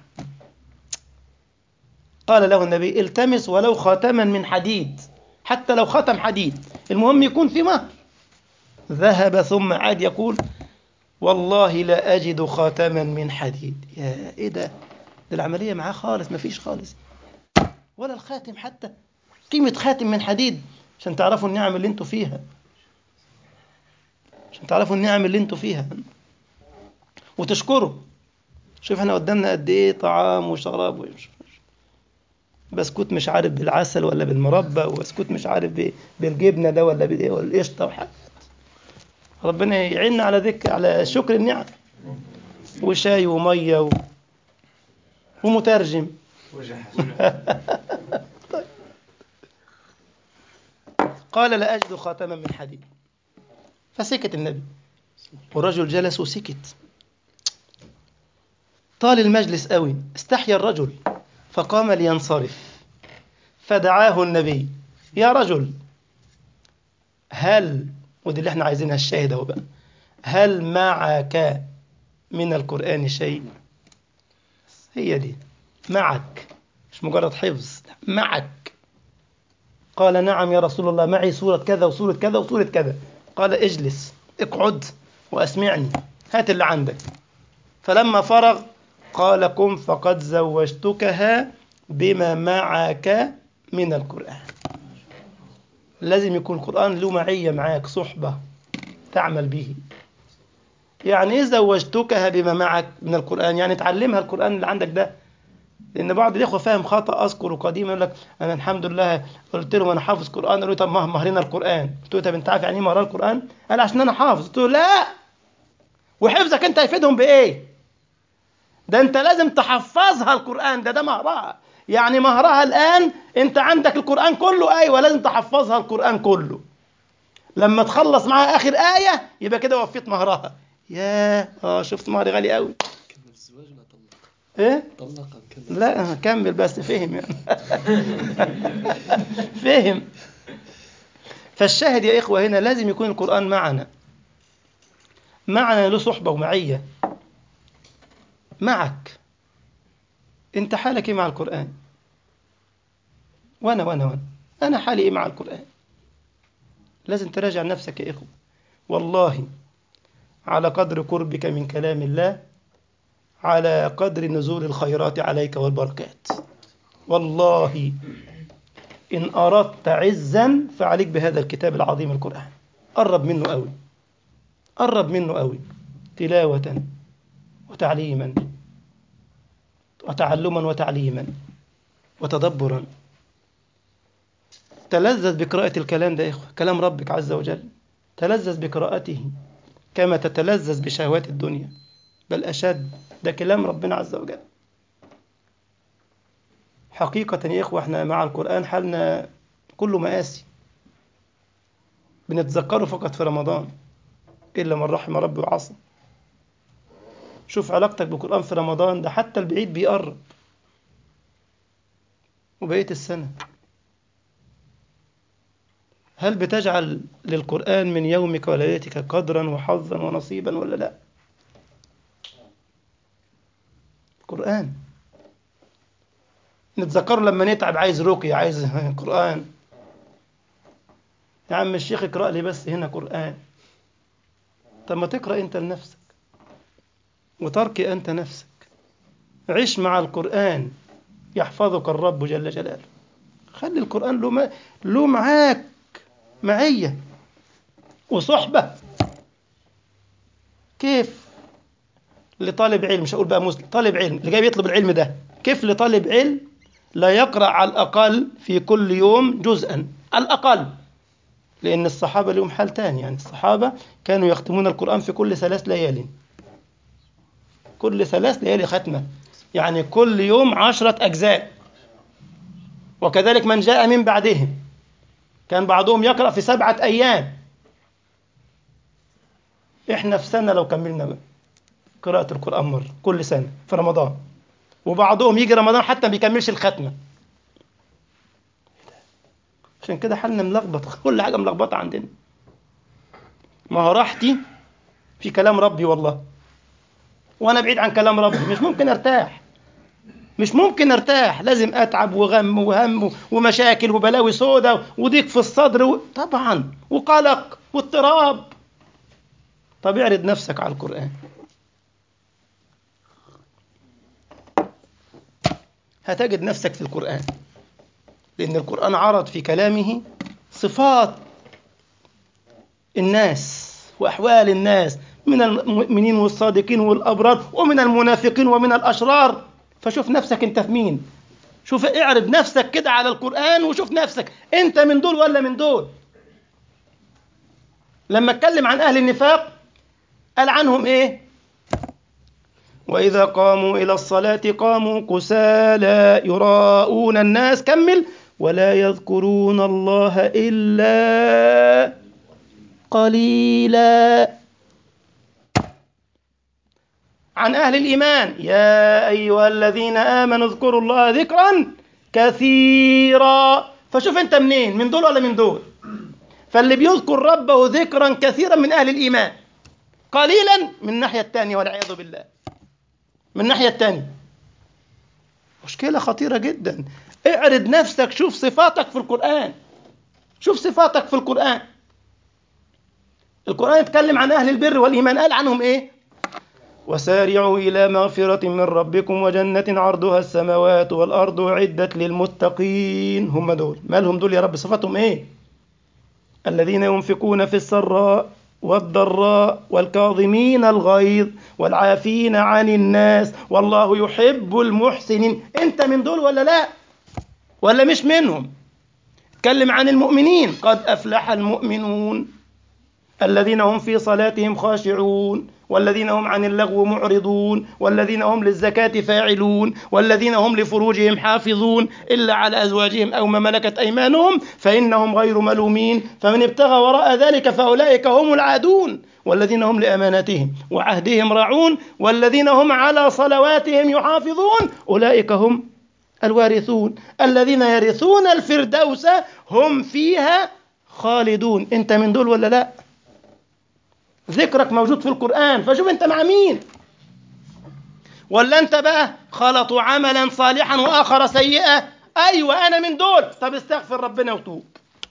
قال له النبي التمس ولو خاتما من حديد، حتى لو خاتم حديد المهم يكون في مهر. ذهب ثم عاد يقول والله لا أجد خاتما من حديد. يا إيه ده العملية معاه خالص، ما فيش خالص ولا الخاتم حتى، قيمة خاتم من حديد. عشان تعرفوا النعم اللي انتوا فيها، عشان تعرفوا النعم اللي انتوا فيها وتشكروا. شوف احنا قدامنا قد ايه طعام وشراب بسكوت مش عارف بالعسل ولا بالمربى، وبسكوت مش عارف بالجبنة ده ولا بالايه ولا القشطة وحاجة. ربنا يعيننا على ذكر على شكر النعم، وشاي ومية ومترجم. قال لا أجد خاتما من حديد. فسكت النبي والرجل جلس وسكت. طال المجلس قوي، استحيا الرجل فقام لينصرف، فدعاه النبي يا رجل هل، ودي اللي احنا عايزينها الشاهد اهو بقى، هل معك من القرآن شيء؟ هي دي معك، مش مجرد حفظ، معك. قال نعم يا رسول الله معي سورة كذا وسورة كذا وسورة كذا. قال اجلس اقعد واسمعني، هات اللي عندك. فلما فرغ قال قم فقد زوجتكها بما معك من القرآن. لازم يكون القرآن له معية معاك، صحبة تعمل به. يعني إيه زوجتكها بما معك من القرآن؟ يعني تعلمها القرآن اللي عندك ده. لأن بعض الإخوة فاهم خطأ. أذكر قديما يقول لك أنا الحمد لله قلت له أنا حافظ قرآن، قالوا لي طب مهرنا القرآن. قلت له طب أنت عارف يعني إيه مهر القرآن؟ قال عشان أنا حافظ. قلت له لا، وحفظك أنت هيفيدهم بإيه؟ ده أنت لازم تحفظها القرآن، ده مهرها. يعني مهرها الآن أنت عندك القرآن كله، أيوة لازم تحفظها القرآن كله. لما تخلص معاها آخر آية يبقى كده وفيت مهرها. شفت مهر غالي قوي. كمل الزواج ولا طلق؟ إيه؟ طلق كمل. لا كمل بس، فهم يعني. فهم. فالشاهد يا إخوة هنا لازم يكون القرآن معنا له صحبة ومعية معك. أنت حالك إيه مع القرآن؟ وأنا أنا حالي إيه مع القرآن؟ لازم تراجع نفسك يا إخوة. والله على قدر قربك من كلام الله على قدر نزول الخيرات عليك والبركات. والله إن أردت عزا فعليك بهذا الكتاب العظيم القرآن. قرب منه قوي، قرب منه قوي، تلاوة وتعليما وتعلما وتعليما وتدبرا. تلذذ بقراءة الكلام ده يا إخوة، كلام ربك عز وجل. تلذذ بقراءته كما تتلذذ بشهوات الدنيا، بل أشد. ده كلام ربنا عز وجل. حقيقة يا إخوة احنا مع القرآن حالنا كله مآسي. بنتذكره فقط في رمضان إلا من رحم ربي وعصى. شوف علاقتك بالقرآن في رمضان، ده حتى البعيد بيقرب. وبقية السنة هل بتجعل للقرآن من يومك وليلتك قدرا وحظا ونصيبا ولا لا؟ قرآن نتذكره لما نتعب، عايز رقية، عايز قرآن. يا عم الشيخ اقرأ لي بس هنا قرآن. طب ما تقرأ أنت لنفسك وتركي أنت نفسك. عيش مع القرآن يحفظك الرب جل جلاله. خلي القرآن له معاك معية وصحبة. كيف لطالب علم، مش هقول بقى مسلم، طالب علم اللي جاي يطلب العلم ده، كيف لطالب علم لا يقرأ على الأقل في كل يوم جزءا على الأقل؟ لأن الصحابة لهم حال تاني. يعني الصحابة كانوا يختمون القرآن في كل 3 ليال، كل 3 ليالي ختمة، يعني كل يوم 10 أجزاء. وكذلك من جاء من بعدهم كان بعضهم يقرأ في 7 أيام. إحنا في سنة لو كملنا بقى قراءة القرآن مرة كل سنة في رمضان، وبعضهم يجي رمضان حتى ما بيكملش الختمة. عشان كده حالنا ملخبط، كل حاجة ملخبطة عندنا. ما هو راحتي في كلام ربي والله، وأنا بعيد عن كلام ربي مش ممكن أرتاح. مش ممكن أرتاح، لازم أتعب وغم وهم ومشاكل وبلاوي سودة وضيق في الصدر طبعا وقلق واضطراب. طب اعرض نفسك على القرآن، هتجد نفسك في القرآن. لأن القرآن عرض في كلامه صفات الناس وأحوال الناس من المؤمنين والصادقين والأبرار ومن المنافقين ومن الأشرار. فشوف نفسك أنت في مين. شوف اعرض نفسك كده على القرآن وشوف نفسك أنت من دول ولا من دول. لما اتكلم عن أهل النفاق قال عنهم إيه؟ وإذا قاموا إلى الصلاة قاموا كسالى يراءون الناس، كمل، ولا يذكرون الله إلا قليلا. عن أهل الإيمان يا أيها الذين آمنوا اذكروا الله ذكرا كثيرا. فشوف أنت منين، من دول ولا من دول. فاللي بيذكر ربه ذكرا كثيرا من أهل الإيمان، قليلا من الناحية الثانية والعياذ بالله. من الناحية الثانية مشكلة خطيرة جدا. اعرض نفسك، شوف صفاتك في القرآن، شوف صفاتك في القرآن. القرآن يتكلم عن أهل البر والإيمان، قال عنهم إيه؟ وسارعوا إلى مغفرة من ربكم وجنة عرضها السماوات والأرض أعدت للمتقين. هم دول، ما لهم دول يا رب؟ صفاتهم إيه؟ الذين ينفقون في السراء والضراء والكاظمين الغيظ والعافين عن الناس والله يحب المحسنين. أنت من دول ولا لا؟ ولا مش منهم؟ اتكلم عن المؤمنين. قد أفلح المؤمنون الذين هم في صلاتهم خاشعون والذين هم عن اللغو معرضون والذين هم للزكاة فاعلون والذين هم لفروجهم حافظون إلا على أزواجهم أو ما ملكت أيمانهم فإنهم غير ملومين فمن ابتغى وراء ذلك فأولئك هم العادون والذين هم لأماناتهم وعهدهم راعون والذين هم على صلواتهم يحافظون أولئك هم الوارثون الذين يرثون الفردوس هم فيها خالدون. أنت من دول ولا لا؟ ذكرك موجود في القرآن، فشوف أنت مع مين. ولا أنت بقى خلطوا عملا صالحا وآخر سيئا. أيوة أنا من دول. طب استغفر ربنا وتوب،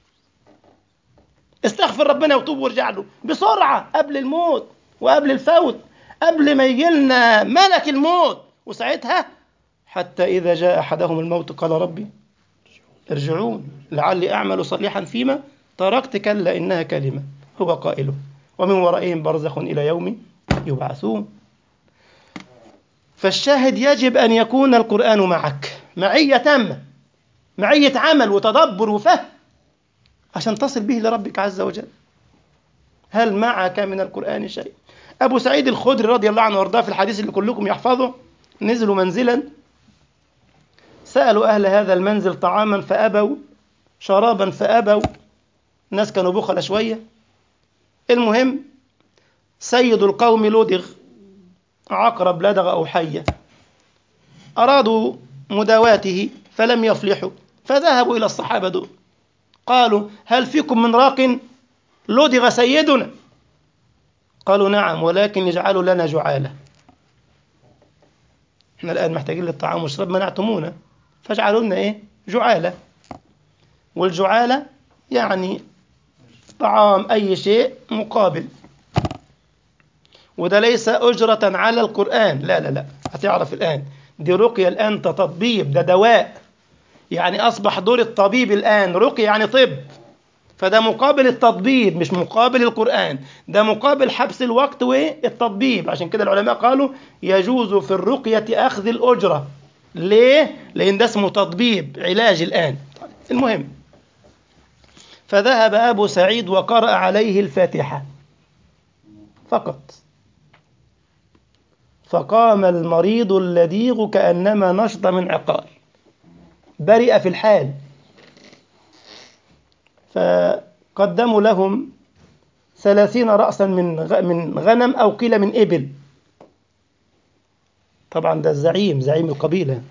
استغفر ربنا وتوب وارجع له بسرعة قبل الموت وقبل الفوت، قبل ما يجيلنا ملك الموت. وساعتها حتى إذا جاء أحدهم الموت قال ربي ارجعون لعلي أعمل صالحا فيما تركت كلا إنها كلمة هو قائله ومن ورائهم برزخ إلى يوم يبعثون. فالشاهد يجب أن يكون القرآن معك معية تامة، معية عمل وتدبر وفهم عشان تصل به لربك عز وجل. هل معك من القرآن شيء؟ أبو سعيد الخدري رضي الله عنه وارضاه في الحديث اللي كلكم يحفظه، نزلوا منزلا سألوا أهل هذا المنزل طعاما فأبوا، شرابا فأبوا، الناس كانوا بخل شوية. المهم سيد القوم لدغ، عقرب لدغ أو حية، أرادوا مداواته فلم يفلحوا، فذهبوا إلى الصحابة دول قالوا هل فيكم من راق لدغ سيدنا؟ قالوا نعم ولكن اجعلوا لنا جعالة، احنا الآن محتاجين للطعام والشراب منعتمونا فاجعلوا لنا ايه؟ جعالة. والجعالة يعني طعام أي شيء مقابل، وده ليس أجرة على القرآن، لا لا لا، هتعرف الآن دي رقية الآن تطبيب، ده دواء، يعني أصبح دور الطبيب الآن رقية يعني طب، فده مقابل التطبيب مش مقابل القرآن، ده مقابل حبس الوقت والتطبيب. عشان كده العلماء قالوا يجوز في الرقية أخذ الأجرة. ليه؟ لأن ده اسمه تطبيب علاج الآن. المهم فذهب أبو سعيد وقرأ عليه الفاتحة فقط، فقام المريض اللديغ كأنما نشط من عقال، برئ في الحال. فقدموا لهم 30 رأسا من غنم أو قيل من إبل، طبعا ده الزعيم زعيم القبيلة،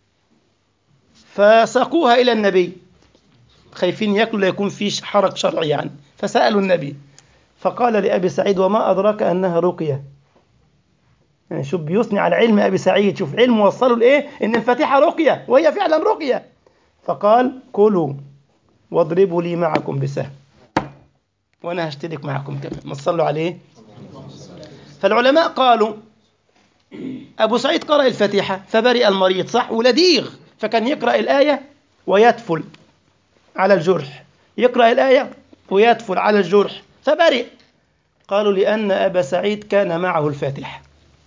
فساقوها إلى النبي خايفين يأكلوا لا يكون في حرج شرعي يعني، فسألوا النبي فقال لأبي سعيد وما أدراك أنها رقية. يعني شوف بيثني على علم أبي سعيد، شوف علم وصلوا لإيه، إن الفاتحة رقية وهي فعلا رقية. فقال كلوا واضربوا لي معكم بسهم وأنا هشترك معكم كمان، ما تصلوا عليه. فالعلماء قالوا أبو سعيد قرأ الفاتحة فبرئ المريض صح ولديغ، فكان يقرأ الآية ويتفل على الجرح، يقرأ الآية ويتفل على الجرح فبرئ. قالوا لأن أبا سعيد كان معه الفاتحة،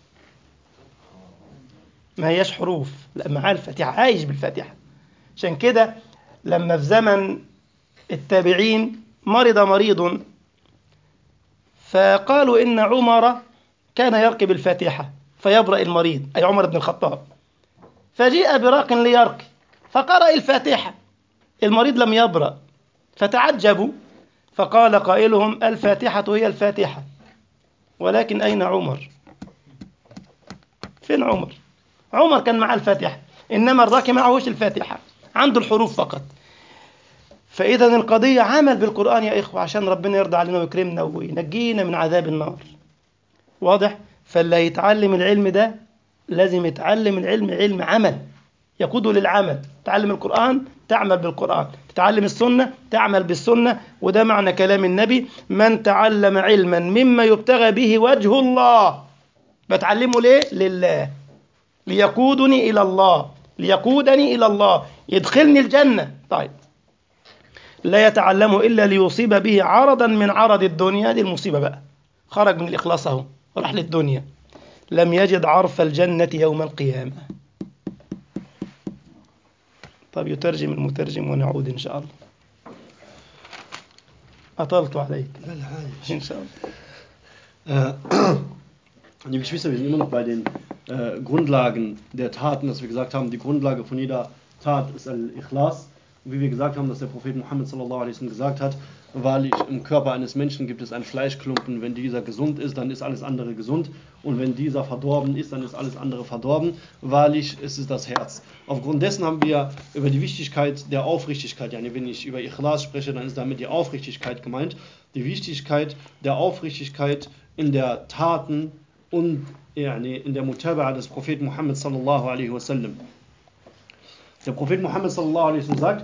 ما هيش حروف، لا معاه الفاتحة، عايش بالفاتحة. عشان كده لما في زمن التابعين مرض مريض فقالوا إن عمر كان يرقي بالفاتحة فيبرأ المريض، أي عمر بن الخطاب، فجيء براق ليرقي فقرأ الفاتحة، المريض لم يبرأ فتعجبوا، فقال قائلهم الفاتحة هي الفاتحة ولكن أين عمر؟ فين عمر؟ عمر كان مع الفاتحة، إنما الراقي معهوش الفاتحة، عنده الحروف فقط. فإذا القضية عمل بالقرآن يا إخوة عشان ربنا يرضى علينا ويكرمنا وينجينا من عذاب النار. واضح؟ فاللي يتعلم العلم ده لازم يتعلم العلم علم عمل يقوده للعمل. تعلم القرآن تعمل بالقرآن، تتعلم السنة تعمل بالسنة، وده معنى كلام النبي من تعلم علما مما يبتغى به وجه الله. بتعلمه ليه؟ لله، ليقودني إلى الله، ليقودني إلى الله، يدخلني الجنة. طيب لا يتعلمه إلا ليصيب به عرضا من عرض الدنيا، دي المصيبة بقى، خرج من الإخلاص أهو راح للدنيا لم يجد عرف الجنة يوم القيامة. طب يترجم المترجم ونعود إن شاء الله. أطلت عليك. لا عادي. إن شاء الله. Liebe Geschwister, wir sind immer noch bei den Grundlagen der Taten, dass wir gesagt haben, die Grundlage von jeder Tat ist Al-Ikhlas. Und wie wir gesagt haben, dass der Prophet Muhammad sallallahu alaihi wasallam gesagt hat, wahrlich im Körper eines Menschen gibt es einen Fleischklumpen, wenn dieser gesund ist, dann ist alles andere gesund, und wenn dieser verdorben ist, dann ist alles andere verdorben. Wahrlich ist es das Herz. Aufgrund dessen haben wir über die Wichtigkeit der Aufrichtigkeit, yani wenn ich über Ikhlas spreche, dann ist damit die Aufrichtigkeit gemeint, die Wichtigkeit der Aufrichtigkeit in der Taten und in der Mutaba'a des Propheten Muhammad sallallahu alaihi wasallam. Der Prophet Muhammad sallallahu alaihi wasallam sagt,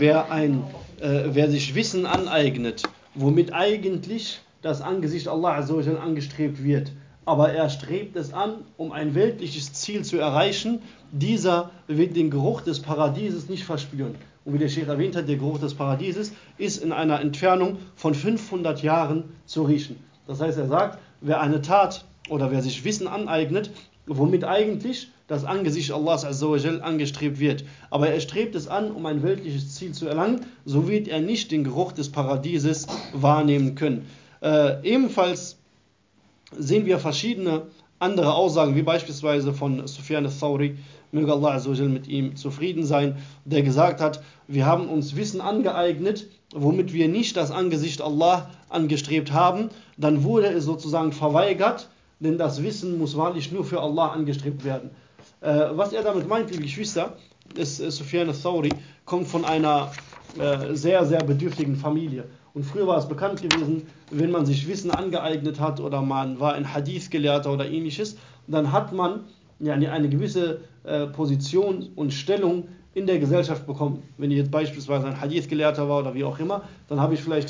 wer sich Wissen aneignet, womit eigentlich das Angesicht Allah azza wa jalla angestrebt wird, aber er strebt es an, um ein weltliches Ziel zu erreichen, dieser wird den Geruch des Paradieses nicht verspüren. Und wie der Sheikh erwähnt hat, der Geruch des Paradieses ist in einer Entfernung von 500 Jahren zu riechen. Das heißt, er sagt, wer eine Tat oder wer sich Wissen aneignet, womit eigentlich das Angesicht Allahs azza wa jal angestrebt wird, aber er strebt es an, um ein weltliches Ziel zu erlangen, so wird er nicht den Geruch des Paradieses wahrnehmen können. Ebenfalls sehen wir verschiedene andere Aussagen, wie beispielsweise von Sufyan al-Thawri, möge Allah azza wa jal mit ihm zufrieden sein, der gesagt hat, wir haben uns Wissen angeeignet, womit wir nicht das Angesicht Allah angestrebt haben, dann wurde es sozusagen verweigert, denn das Wissen muss wahrlich nur für Allah angestrebt werden. Was er damit meint, liebe Geschwister, ist Sufyan al-Thawri, kommt von einer sehr, sehr bedürftigen Familie. Und früher war es bekannt gewesen, wenn man sich Wissen angeeignet hat oder man war ein Hadith-Gelehrter oder ähnliches, dann hat man eine gewisse Position und Stellung in der Gesellschaft bekommen. Wenn ich jetzt beispielsweise ein Hadith-Gelehrter war oder wie auch immer, dann habe ich vielleicht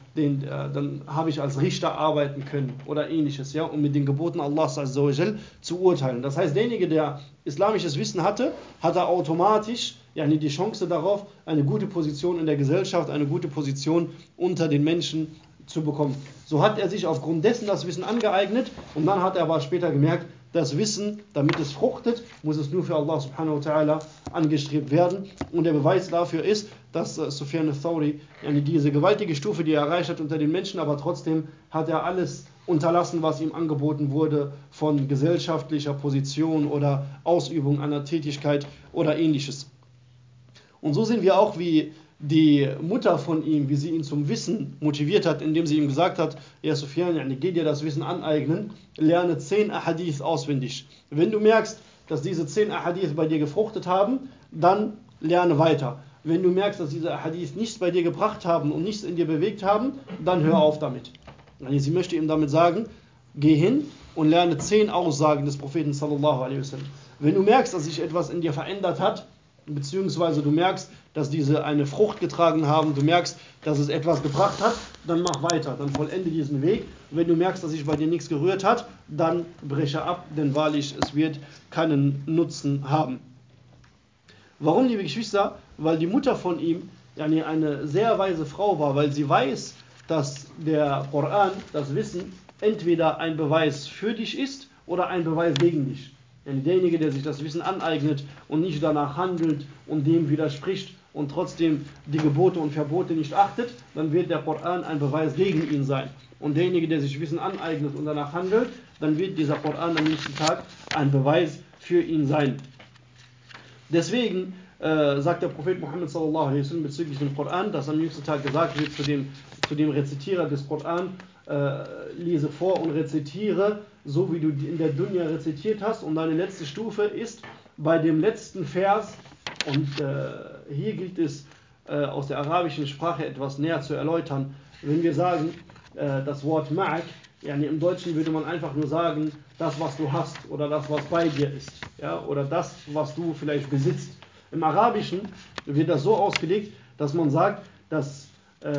dann habe ich als Richter arbeiten können oder ähnliches, ja, um mit den Geboten Allahs azza wa jal zu urteilen. Das heißt, derjenige, der islamisches Wissen hatte automatisch die Chance darauf, eine gute Position in der Gesellschaft, eine gute Position unter den Menschen zu bekommen. So hat er sich aufgrund dessen das Wissen angeeignet, und dann hat er aber später gemerkt, das Wissen, damit es fruchtet, muss es nur für Allah subhanahu wa ta'ala angestrebt werden. Und der Beweis dafür ist, dass Sufyan al-Thawri diese gewaltige Stufe, die er erreicht hat unter den Menschen, aber trotzdem hat er alles unterlassen, was ihm angeboten wurde von gesellschaftlicher Position oder Ausübung einer Tätigkeit oder ähnliches. Und so sehen wir auch, wie die Mutter von ihm, wie sie ihn zum Wissen motiviert hat, indem sie ihm gesagt hat, ja Sufyan, geh dir das Wissen aneignen, lerne 10 Ahadith auswendig. Wenn du merkst, dass diese 10 Ahadith bei dir gefruchtet haben, dann lerne weiter. Wenn du merkst, dass diese Ahadith nichts bei dir gebracht haben und nichts in dir bewegt haben, dann hör auf damit. Sie möchte ihm damit sagen, geh hin und lerne 10 Aussagen des Propheten sallallahu alaihi wasallam. Wenn du merkst, dass sich etwas in dir verändert hat, beziehungsweise du merkst, dass diese eine Frucht getragen haben, du merkst, dass es etwas gebracht hat, dann mach weiter, dann vollende diesen Weg. Und wenn du merkst, dass sich bei dir nichts gerührt hat, dann breche ab, denn wahrlich, es wird keinen Nutzen haben. Warum, liebe Geschwister? Weil die Mutter von ihm eine sehr weise Frau war, weil sie weiß, dass der Koran, das Wissen, entweder ein Beweis für dich ist oder ein Beweis gegen dich. Denn derjenige, der sich das Wissen aneignet und nicht danach handelt und dem widerspricht und trotzdem die Gebote und Verbote nicht achtet, dann wird der Koran ein Beweis gegen ihn sein. Und derjenige, der sich Wissen aneignet und danach handelt, dann wird dieser Koran am nächsten Tag ein Beweis für ihn sein. Deswegen sagt der Prophet Muhammad sallallahu alaihi wasallam bezüglich dem Koran, dass am nächsten Tag gesagt wird zu dem Rezitierer des Koran, lese vor und rezitiere, so wie du in der Dunya rezitiert hast. Und deine letzte Stufe ist bei dem letzten Vers, und hier gilt es aus der arabischen Sprache etwas näher zu erläutern. Wenn wir sagen, das Wort ma'ak, im Deutschen würde man einfach nur sagen, das was du hast oder das was bei dir ist, ja, oder das was du vielleicht besitzt. Im Arabischen wird das so ausgelegt, dass man sagt, dass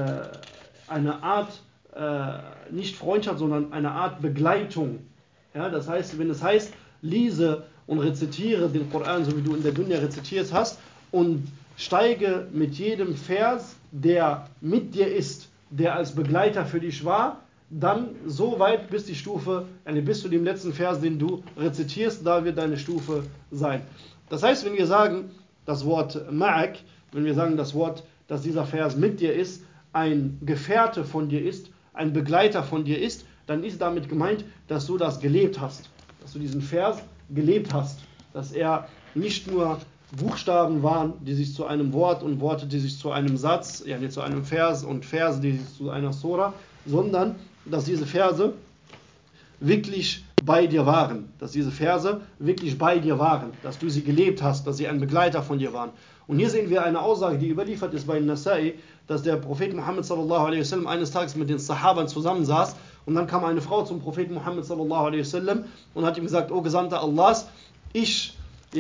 eine Art nicht Freundschaft, sondern eine Art Begleitung. Ja, das heißt, wenn es heißt, lese und rezitiere den Koran, so wie du in der Dunya rezitiert hast, und steige mit jedem Vers, der mit dir ist, der als Begleiter für dich war, dann so weit bis die Stufe, bis zu dem letzten Vers, den du rezitierst, da wird deine Stufe sein. Das heißt, wenn wir sagen, das Wort Ma'ak, wenn wir sagen, das Wort, dass dieser Vers mit dir ist, ein Gefährte von dir ist, ein Begleiter von dir ist, dann ist damit gemeint, dass du das gelebt hast, dass du diesen Vers gelebt hast, dass er nicht nur Buchstaben waren, die sich zu einem Wort und Worte, die sich zu einem Satz, zu einem Vers und Verse, die sich zu einer Sura, sondern dass diese Verse wirklich bei dir waren, dass diese Verse wirklich bei dir waren, dass du sie gelebt hast, dass sie ein Begleiter von dir waren. Und hier sehen wir eine Aussage, die überliefert ist bei Nasai, dass der Prophet Muhammad sallallahu alaihi wasallam eines Tages mit den Sahabern zusammensaß und dann kam eine Frau zum Propheten Muhammad sallallahu alaihi wasallam und hat ihm gesagt: O Gesandter Allahs, ich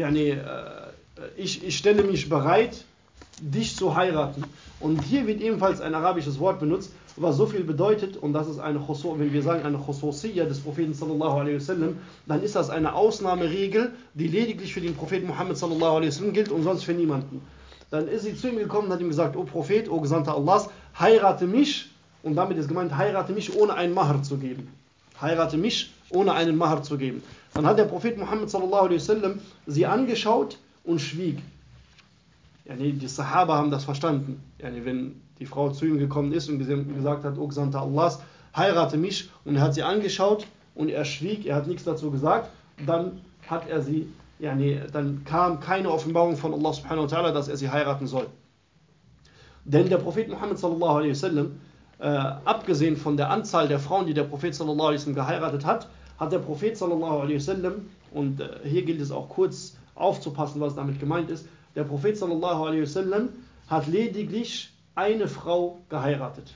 stelle mich bereit, dich zu heiraten. Und hier wird ebenfalls ein arabisches Wort benutzt, was so viel bedeutet, und das ist wenn wir sagen eine Khususiyya des Propheten sallallahu alaihi wasallam, dann ist das eine Ausnahmeregel, die lediglich für den Propheten Muhammad sallallahu alaihi wasallam gilt und sonst für niemanden. Dann ist sie zu ihm gekommen und hat ihm gesagt: O Prophet, O Gesandter Allahs, heirate mich, und damit ist gemeint, heirate mich ohne einen Mahr zu geben. Heirate mich ohne einen Mahr zu geben. Dann hat der Prophet Muhammad sallallahu alaihi wasallam sie angeschaut und schwieg. Die Sahaba haben das verstanden. Wenn die Frau zu ihm gekommen ist und gesagt hat: O Gesandter Allahs, heirate mich, und er hat sie angeschaut und er schwieg, er hat nichts dazu gesagt, dann hat er sie, dann kam keine Offenbarung von Allah subhanahu wa ta'ala, dass er sie heiraten soll. Denn der Prophet Muhammad sallallahu alaihi wasallam, abgesehen von der Anzahl der Frauen, die der Prophet sallallahu alaihi wasallam geheiratet hat, hat der Prophet sallallahu alaihi wasallam, und hier gilt es auch kurz aufzupassen, was damit gemeint ist, der Prophet sallallahu alaihi wasallam hat lediglich eine Frau geheiratet.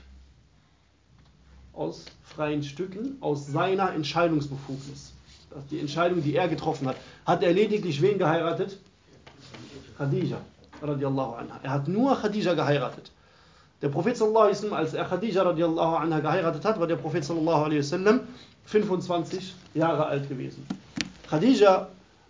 Aus freien Stücken, aus seiner Entscheidungsbefugnis. Das ist die Entscheidung, die er getroffen hat. Hat er lediglich wen geheiratet? Khadija radiallahu anha. Er hat nur Khadija geheiratet. Der Prophet sallallahu alaihi wasallam, als er Khadija radiallahu anha geheiratet hat, war der Prophet sallallahu alaihi wasallam 25 Jahre alt gewesen. Khadija,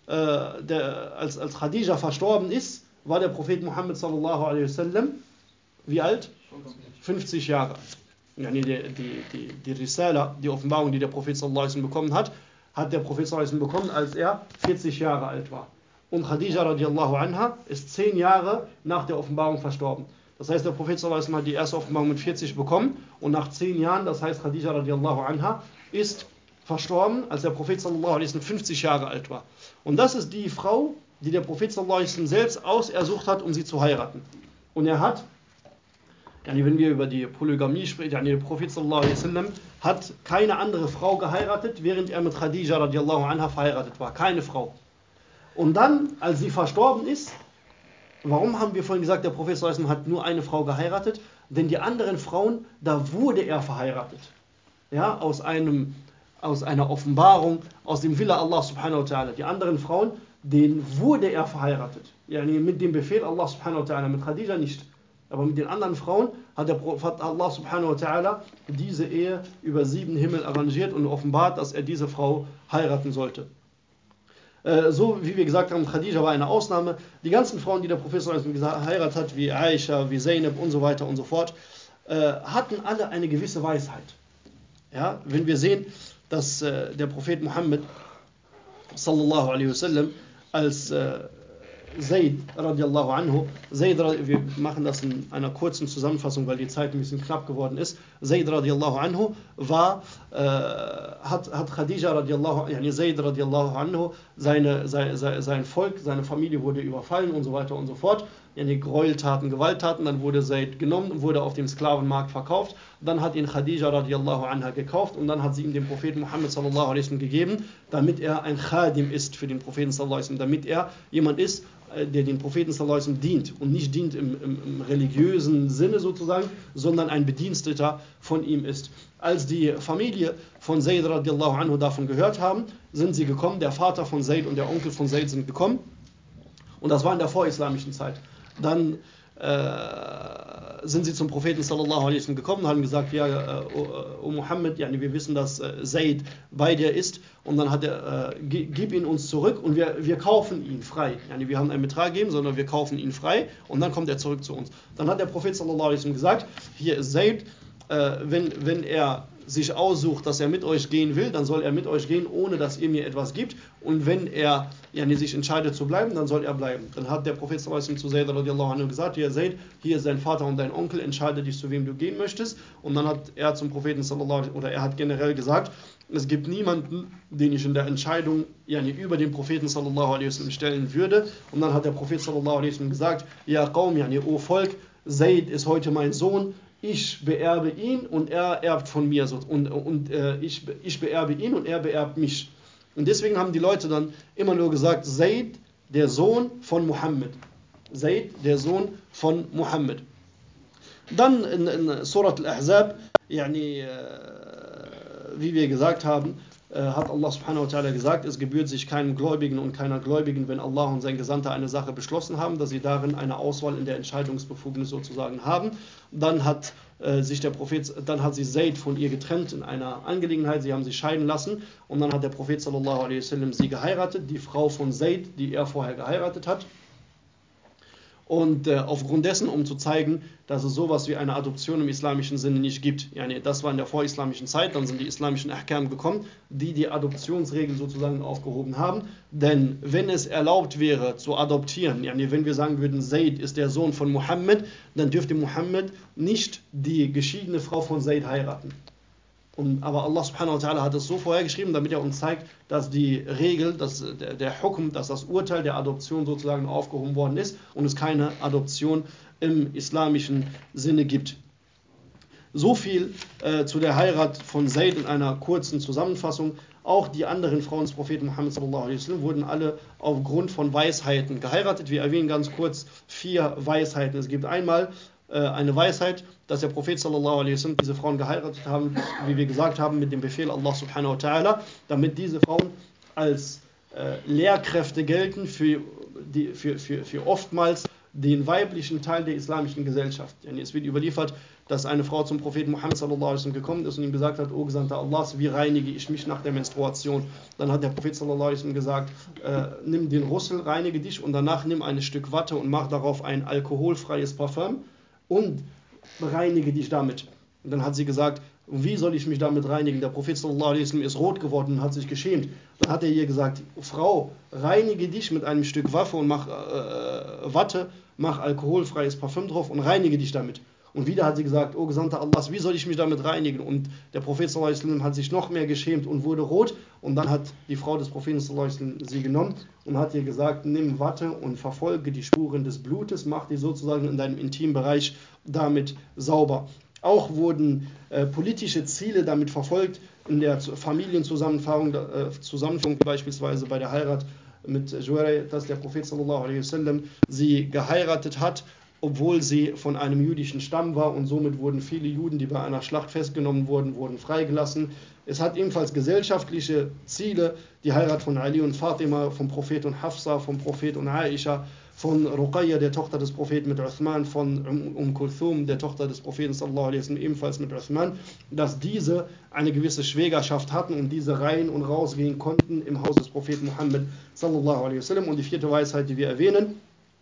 als Khadija verstorben ist, war der Prophet Muhammad sallallahu alaihi wasallam wie alt? 50 Jahre alt. Die Risala, die Offenbarung, die der Prophet sallallahu alaihi wasallam bekommen hat, hat der Prophet sallallahu alaihi wasallam bekommen, als er 40 Jahre alt war. Und Khadija radiallahu anha ist 10 Jahre nach der Offenbarung verstorben. Das heißt, der Prophet sallallahu alaihi wasallam hat die erste Offenbarung mit 40 bekommen und nach 10 Jahren, das heißt Khadija radiallahu anha, ist verstorben, als der Prophet sallallahu alaihi wasallam 50 Jahre alt war. Und das ist die Frau, die der Prophet sallallahu alaihi wasallam selbst ausersucht hat, um sie zu heiraten. Und er hat, wenn wir über die Polygamie sprechen, der Prophet sallallahu alaihi wasallam hat keine andere Frau geheiratet, während er mit Khadija radiallahu anha verheiratet war. Keine Frau. Und dann, als sie verstorben ist, warum haben wir vorhin gesagt, der Prophet sallallahu alaihi wasallam hat nur eine Frau geheiratet? Denn die anderen Frauen, da wurde er verheiratet. Aus einer Offenbarung, aus dem Wille Allah subhanahu wa ta'ala. Die anderen Frauen, denen wurde er verheiratet. Mit dem Befehl Allah subhanahu wa ta'ala, mit Khadija nicht. Aber mit den anderen Frauen hat Allah subhanahu wa ta'ala diese Ehe über 7 Himmel arrangiert und offenbart, dass er diese Frau heiraten sollte. So wie wir gesagt haben, Khadija war eine Ausnahme. Die ganzen Frauen, die der Prophet geheiratet hat, wie Aisha, wie Zainab und so weiter und so fort, hatten alle eine gewisse Weisheit. Wenn wir sehen, dass der Prophet Muhammad sallallahu alaihi wasallam als Zayd radiallahu anhu, wir machen das in einer kurzen Zusammenfassung, weil die Zeit ein bisschen knapp geworden ist. Zayd radiallahu anhu hat Khadija Zayd radiallahu anhu, sein Volk, seine Familie wurde überfallen und so weiter und so fort. Gräueltaten, Gewalttaten, dann wurde Zayd genommen und wurde auf dem Sklavenmarkt verkauft. Dann hat ihn Khadija radiallahu anha gekauft und dann hat sie ihm den Propheten Muhammad sallallahu alaihi wasallam gegeben, damit er ein Khadim ist für den Propheten sallallahu alaihi wasallam, damit er jemand ist, der den Propheten sallallahu alaihi wasallam dient und nicht dient im religiösen Sinne sozusagen, sondern ein Bediensteter von ihm ist. Als die Familie von Zayd radiallahu anhu davon gehört haben, sind sie gekommen, der Vater von Zayd und der Onkel von Zayd sind gekommen, und das war in der vorislamischen Zeit. Dann sind sie zum Propheten sallallahu alaihi wasallam gekommen und haben gesagt: O Muhammad, wir wissen, dass Zayd bei dir ist, und dann hat er, gib ihn uns zurück und wir kaufen ihn frei. Wir haben einen Betrag gegeben, sondern wir kaufen ihn frei und dann kommt er zurück zu uns. Dann hat der Prophet sallallahu alaihi wasallam gesagt: Hier ist Zayd, wenn er sich aussucht, dass er mit euch gehen will, dann soll er mit euch gehen, ohne dass ihr mir etwas gibt. Und wenn er sich entscheidet zu bleiben, dann soll er bleiben. Dann hat der Prophet sallallahu alaihi wasallam zu Zayd radiallahu anhu gesagt, ja Zayd, hier ist dein Vater und dein Onkel, entscheide dich, zu wem du gehen möchtest. Und dann hat er zum Propheten er hat generell gesagt, es gibt niemanden, den ich in der Entscheidung über den Propheten sallallahu alaihi wasallam stellen würde. Und dann hat der Prophet sallallahu alaihi wasallam gesagt, ja Qaum, o Volk, Zayd ist heute mein Sohn, ich beerbe ihn und er erbt von mir, ich beerbe ihn und er beerbt mich. Und deswegen haben die Leute dann immer nur gesagt, Zayd, der Sohn von Muhammad. Zayd, der Sohn von Muhammad. Dann in Surat al-Ahzab, wie wir gesagt haben, hat Allah subhanahu wa ta'ala gesagt, es gebührt sich keinem Gläubigen und keiner Gläubigen, wenn Allah und sein Gesandter eine Sache beschlossen haben, dass sie darin eine Auswahl in der Entscheidungsbefugnis sozusagen haben. Dann hat sich Zayd von ihr getrennt in einer Angelegenheit, sie haben sich scheiden lassen und dann hat der Prophet sallallahu alaihi wasallam sie geheiratet, die Frau von Zayd, die er vorher geheiratet hat. Und aufgrund dessen, um zu zeigen, dass es sowas wie eine Adoption im islamischen Sinne nicht gibt. Das war in der vorislamischen Zeit, dann sind die islamischen Ahkam gekommen, die die Adoptionsregeln sozusagen aufgehoben haben. Denn wenn es erlaubt wäre zu adoptieren, wenn wir sagen würden, Zayd ist der Sohn von Muhammad, dann dürfte Muhammad nicht die geschiedene Frau von Zayd heiraten. Aber Allah subhanahu wa ta'ala hat es so vorhergeschrieben, damit er uns zeigt, dass die Regel, dass der Hukm, dass das Urteil der Adoption sozusagen aufgehoben worden ist und es keine Adoption im islamischen Sinne gibt. So viel zu der Heirat von Zayd in einer kurzen Zusammenfassung. Auch die anderen Frauen des Propheten Muhammad sallallahu alaihi wasallam wurden alle aufgrund von Weisheiten geheiratet. Wir erwähnen ganz kurz 4 Weisheiten. Es gibt einmal eine Weisheit, dass der Prophet sallallahu alaihi wasallam diese Frauen geheiratet haben, wie wir gesagt haben, mit dem Befehl Allah subhanahu wa ta'ala, damit diese Frauen als Lehrkräfte gelten für oftmals den weiblichen Teil der islamischen Gesellschaft. Es wird überliefert, dass eine Frau zum Propheten Muhammad sallallahu alaihi wasallam gekommen ist und ihm gesagt hat, O Gesandter Allahs, wie reinige ich mich nach der Menstruation? Dann hat der Prophet sallallahu alaihi wasallam gesagt, nimm den Russel, reinige dich und danach nimm ein Stück Watte und mach darauf ein alkoholfreies Parfüm und reinige dich damit. Und dann hat sie gesagt, wie soll ich mich damit reinigen? Der Prophet sallallahu alaihi wasallam ist rot geworden und hat sich geschämt. Dann hat er ihr gesagt, Frau, reinige dich mit einem Stück Watte und mach alkoholfreies Parfüm drauf und reinige dich damit. Und wieder hat sie gesagt, O Gesandter Allahs, wie soll ich mich damit reinigen? Und der Prophet sallallahu alaihi wasallam hat sich noch mehr geschämt und wurde rot. Und dann hat die Frau des Propheten sallallahu alaihi wasallam sie genommen und hat ihr gesagt, nimm Watte und verfolge die Spuren des Blutes, mach die sozusagen in deinem Intimbereich damit sauber. Auch wurden politische Ziele damit verfolgt, in der Familienzusammenführung, wie beispielsweise bei der Heirat mit Juwayriya, dass der Prophet sallallahu alaihi wasallam sie geheiratet hat, obwohl sie von einem jüdischen Stamm war, und somit wurden viele Juden, die bei einer Schlacht festgenommen wurden freigelassen. Es hat ebenfalls gesellschaftliche Ziele, die Heirat von Ali und Fatima, vom Prophet und Hafsa, vom Prophet und Aisha, von Ruqayya, der Tochter des Propheten, mit Uthman, von Kulthum, der Tochter des Propheten sallallahu alaihi wasallam, ebenfalls mit Uthman, dass diese eine gewisse Schwägerschaft hatten und diese rein und rausgehen konnten im Haus des Propheten Muhammad sallallahu alaihi wasallam. Und die 4. Weisheit, die wir erwähnen,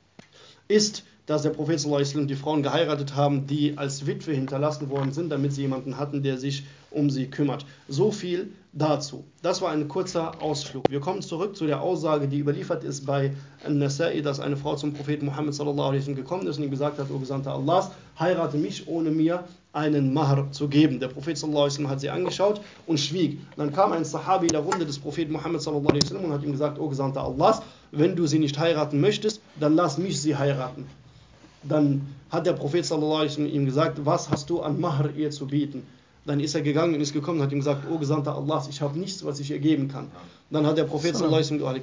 ist, dass der Prophet sallallahu alaihi wasallam die Frauen geheiratet haben, die als Witwe hinterlassen worden sind, damit sie jemanden hatten, der sich um sie kümmert. So viel dazu. Das war ein kurzer Ausflug. Wir kommen zurück zu der Aussage, die überliefert ist bei An-Nasa'i, dass eine Frau zum Propheten Muhammad sallallahu alaihi wasallam gekommen ist und ihm gesagt hat, O Gesandter Allahs, heirate mich, ohne mir einen Mahr zu geben. Der Prophet sallallahu alaihi wasallam hat sie angeschaut und schwieg. Dann kam ein Sahabi in der Runde des Propheten Muhammad sallallahu alaihi wasallam und hat ihm gesagt, O Gesandter Allahs, wenn du sie nicht heiraten möchtest, dann lass mich sie heiraten. Dann hat der Prophet sallallahu alaihi wasallam ihm gesagt, was hast du an Mahr ihr zu bieten? Dann ist er gegangen und ist gekommen und hat ihm gesagt, O Gesandter Allahs, ich habe nichts, was ich ihr geben kann. Dann hat der Prophet sallallahu alaihi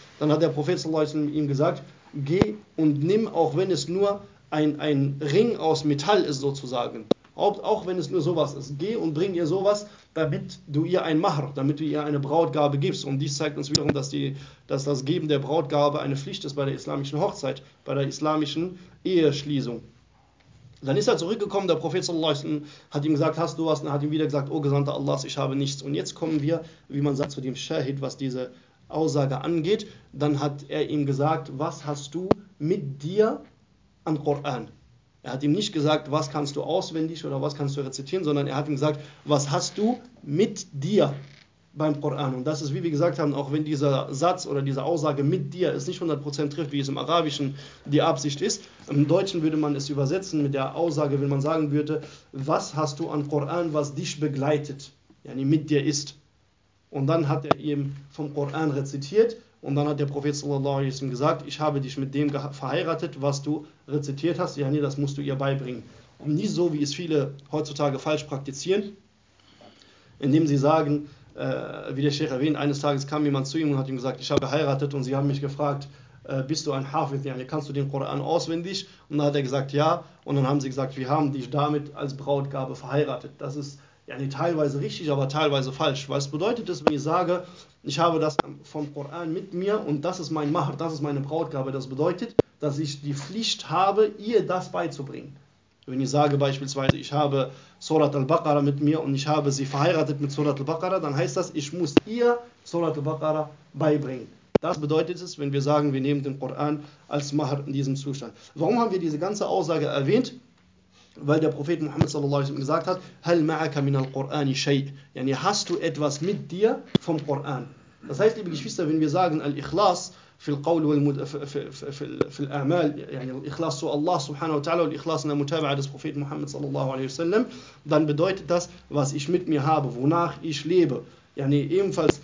wasallam ihm gesagt, geh und nimm, auch wenn es nur ein Ring aus Metall ist sozusagen, auch wenn es nur sowas ist, geh und bring ihr sowas, damit du ihr ein Mahr, damit du ihr eine Brautgabe gibst. Und dies zeigt uns wiederum, dass das Geben der Brautgabe eine Pflicht ist bei der islamischen Hochzeit, bei der islamischen Eheschließung. Dann ist er zurückgekommen, der Prophet sallallahu alaihi wasallam hat ihm gesagt, hast du was? Und er hat ihm wieder gesagt, O Gesandter Allahs, ich habe nichts. Und jetzt kommen wir, wie man sagt, zu dem Shahid, was diese Aussage angeht. Dann hat er ihm gesagt, was hast du mit dir an Koran? Er hat ihm nicht gesagt, was kannst du auswendig oder was kannst du rezitieren, sondern er hat ihm gesagt, was hast du mit dir beim Koran. Und das ist, wie wir gesagt haben, auch wenn dieser Satz oder diese Aussage mit dir es nicht 100% trifft, wie es im Arabischen die Absicht ist. Im Deutschen würde man es übersetzen mit der Aussage, wenn man sagen würde, was hast du an Koran, was dich begleitet, yani mit dir ist. Und dann hat er ihm vom Koran rezitiert und dann hat der Prophet sallallahu alaihi wasallam gesagt, ich habe dich mit dem verheiratet, was du rezitiert hast, yani das musst du ihr beibringen. Und nicht so, wie es viele heutzutage falsch praktizieren, indem sie sagen, wie der Sheikh erwähnt, eines Tages kam jemand zu ihm und hat ihm gesagt, ich habe geheiratet und sie haben mich gefragt, bist du ein Hafid, yani kannst du den Koran auswendig? Und dann hat er gesagt, ja. Und dann haben sie gesagt, wir haben dich damit als Brautgabe verheiratet. Das ist yani teilweise richtig, aber teilweise falsch. Was bedeutet es, wenn ich sage, ich habe das vom Koran mit mir und das ist mein Mahr, das ist meine Brautgabe. Das bedeutet, dass ich die Pflicht habe, ihr das beizubringen. Wenn ich sage beispielsweise, ich habe Surat al-Baqarah mit mir und ich habe sie verheiratet mit Surat al-Baqarah, dann heißt das, ich muss ihr Surat al-Baqarah beibringen. Das bedeutet es, wenn wir sagen, wir nehmen den Koran als Mahr in diesem Zustand. Warum haben wir diese ganze Aussage erwähnt? Weil der Prophet Muhammad sallallahu alaihi wasallam gesagt hat, Hal ma'aka min al-Qur'ani shay', yani hast du etwas mit dir vom Koran. Das heißt, liebe Geschwister, wenn wir sagen Al-Ikhlas في القول في الأعمال يعني الإخلاص zu Allah subhanahu wa ta'ala und Ikhlas in der Mutaba'a des Propheten Muhammad sallallahu alaihi wasallam, dann bedeutet das, was ich mit mir habe, wonach ich lebe. Yani ebenfalls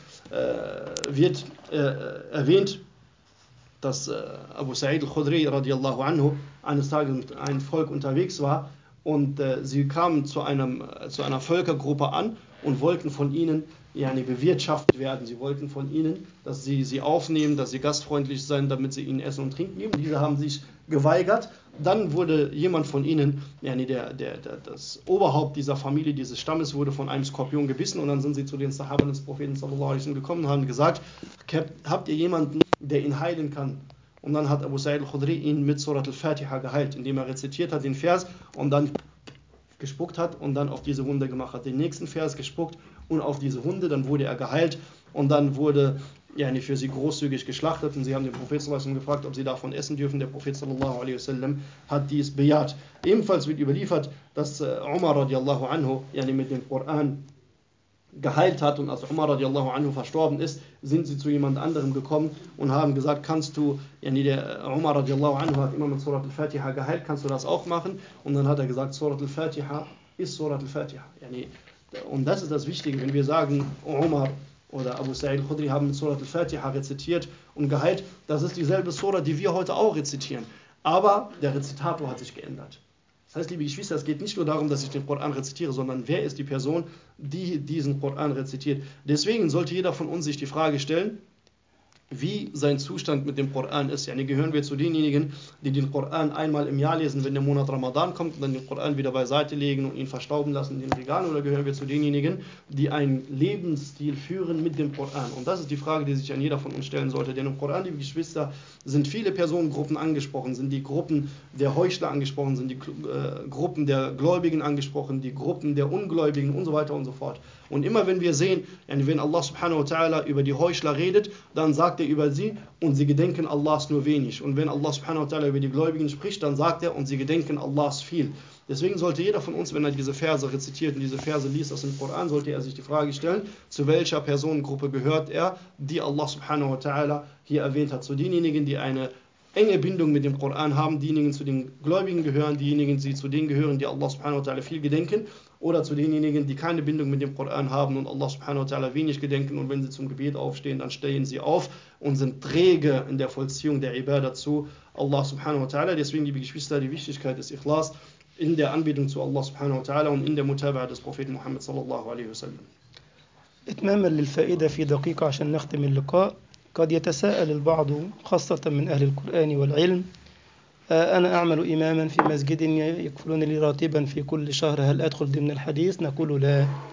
wird erwähnt, dass Abu Sa'id al-Khudri radiallahu anhu eines Tages mit einem Volk unterwegs war und sie kamen zu einer Völkergruppe an und wollten von ihnen bewirtschaftet werden. Sie wollten von ihnen, dass sie aufnehmen, dass sie gastfreundlich sein, damit sie ihnen Essen und Trinken geben. Diese haben sich geweigert. Dann wurde jemand von ihnen, das Oberhaupt dieser Familie, dieses Stammes, wurde von einem Skorpion gebissen und dann sind sie zu den Sahaben des Propheten sallallahu alaihi wasallam gekommen und haben gesagt, habt ihr jemanden, der ihn heilen kann? Und dann hat Abu Sa'id al-Khudri ihn mit Surat al-Fatiha geheilt, indem er rezitiert hat den Vers und dann gespuckt hat und dann auf diese Wunde gemacht hat. Den nächsten Vers gespuckt und auf diese Wunde, dann wurde er geheilt und dann wurde für sie großzügig geschlachtet und sie haben den Prophet sallallahu alaihi wasallam gefragt, ob sie davon essen dürfen. Der Prophet sallallahu alaihi wasallam hat dies bejaht. Ebenfalls wird überliefert, dass Umar radiallahu anhu mit dem Koran geheilt hat und als Umar radiallahu anhu verstorben ist, sind sie zu jemand anderem gekommen und haben gesagt, kannst du, der Umar radiallahu anhu hat immer mit Surat al-Fatiha geheilt, kannst du das auch machen? Und dann hat er gesagt, Surat al-Fatiha ist Surat al-Fatiha. Und das ist das Wichtige, wenn wir sagen, Umar oder Abu Sa'id al-Khudri haben mit Surat al-Fatiha rezitiert und geheilt, das ist dieselbe Surah, die wir heute auch rezitieren. Aber der Rezitator hat sich geändert. Das heißt, liebe Geschwister, es geht nicht nur darum, dass ich den Koran rezitiere, sondern wer ist die Person, die diesen Koran rezitiert. Deswegen sollte jeder von uns sich die Frage stellen, wie sein Zustand mit dem Koran ist. Gehören wir zu denjenigen, die den Koran einmal im Jahr lesen, wenn der Monat Ramadan kommt und dann den Koran wieder beiseite legen und ihn verstauben lassen in den Regalen, oder gehören wir zu denjenigen, die einen Lebensstil führen mit dem Koran? Und das ist die Frage, die sich an jeder von uns stellen sollte. Denn im Koran, liebe Geschwister, sind viele Personengruppen angesprochen, sind die Gruppen der Heuchler angesprochen, sind die Gruppen der Gläubigen angesprochen, die Gruppen der Ungläubigen und so weiter und so fort. Und immer wenn wir sehen, wenn Allah subhanahu wa ta'ala über die Heuchler redet, dann sagt er über sie, und sie gedenken Allahs nur wenig. Und wenn Allah subhanahu wa ta'ala über die Gläubigen spricht, dann sagt er, und sie gedenken Allahs viel. Deswegen sollte jeder von uns, wenn er diese Verse rezitiert und diese Verse liest aus dem Koran, sollte er sich die Frage stellen, zu welcher Personengruppe gehört er, die Allah subhanahu wa ta'ala hier erwähnt hat. Zu denjenigen, die eine enge Bindung mit dem Koran haben, diejenigen zu den Gläubigen gehören, diejenigen, die zu denen gehören, die Allah subhanahu wa ta'ala viel gedenken, oder zu denjenigen, die keine Bindung mit dem Koran haben und Allah subhanahu wa ta'ala wenig gedenken, und wenn sie zum Gebet aufstehen, dann stehen sie auf und sind träge in der Vollziehung der Ibadah zu Allah subhanahu wa ta'ala. Deswegen, liebe Geschwister, die Wichtigkeit des Ikhlas in der Anbetung zu Allah subhanahu wa ta'ala und in der Mutaba'a des Propheten Muhammad sallallahu alaihi wasallam. إتماما للفائدة في دقيقة عشان نختم اللقاء. قد يتساءل البعض خاصة من أهل القرآن والعلم، أنا أعمل إماما في مسجد يكفلون لي راتبا في كل شهر، هل أدخل ضمن الحديث؟ نقول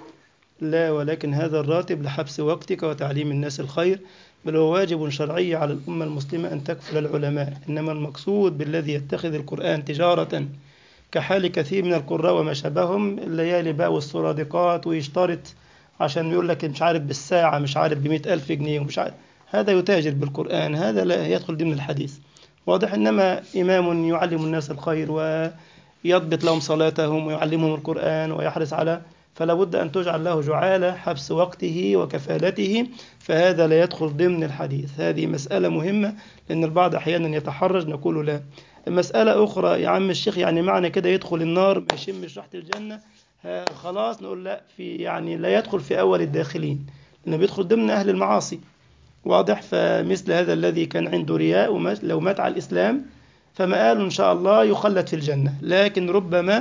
لا، ولكن هذا الراتب لحبس وقتك وتعليم الناس الخير، بل هو واجب شرعي على الأمة المسلمة أن تكفل العلماء. إنما المقصود بالذي يتخذ القرآن تجارة كحال كثير من القراء وما شابههم، الليالي بقى والسرادقات، ويشترط عشان يقول لك مش عارف بالساعة، مش عارف ب100,000 جنيه ومش عارف، هذا يتاجر بالقرآن، هذا لا يدخل ضمن الحديث. واضح. إنما إمام يعلم الناس الخير يضبط لهم صلاتهم ويعلمهم القرآن ويحرص على، فلا بد أن تجعل له جعالة حبس وقته وكفالته، فهذا لا يدخل ضمن الحديث. هذه مسألة مهمة، لأن البعض أحيانا يتحرج، نقول لا. مسألة أخرى يا عم الشيخ، يعني معنى كده يدخل النار ما يشمش ريحة الجنة خلاص، نقول لا، في يعني لا يدخل في أول الداخلين، لأنه بيدخل ضمن أهل المعاصي. واضح؟ فمثل هذا الذي كان عنده رياء لو مات على الإسلام فمآله إن شاء الله يخلد في الجنة، لكن ربما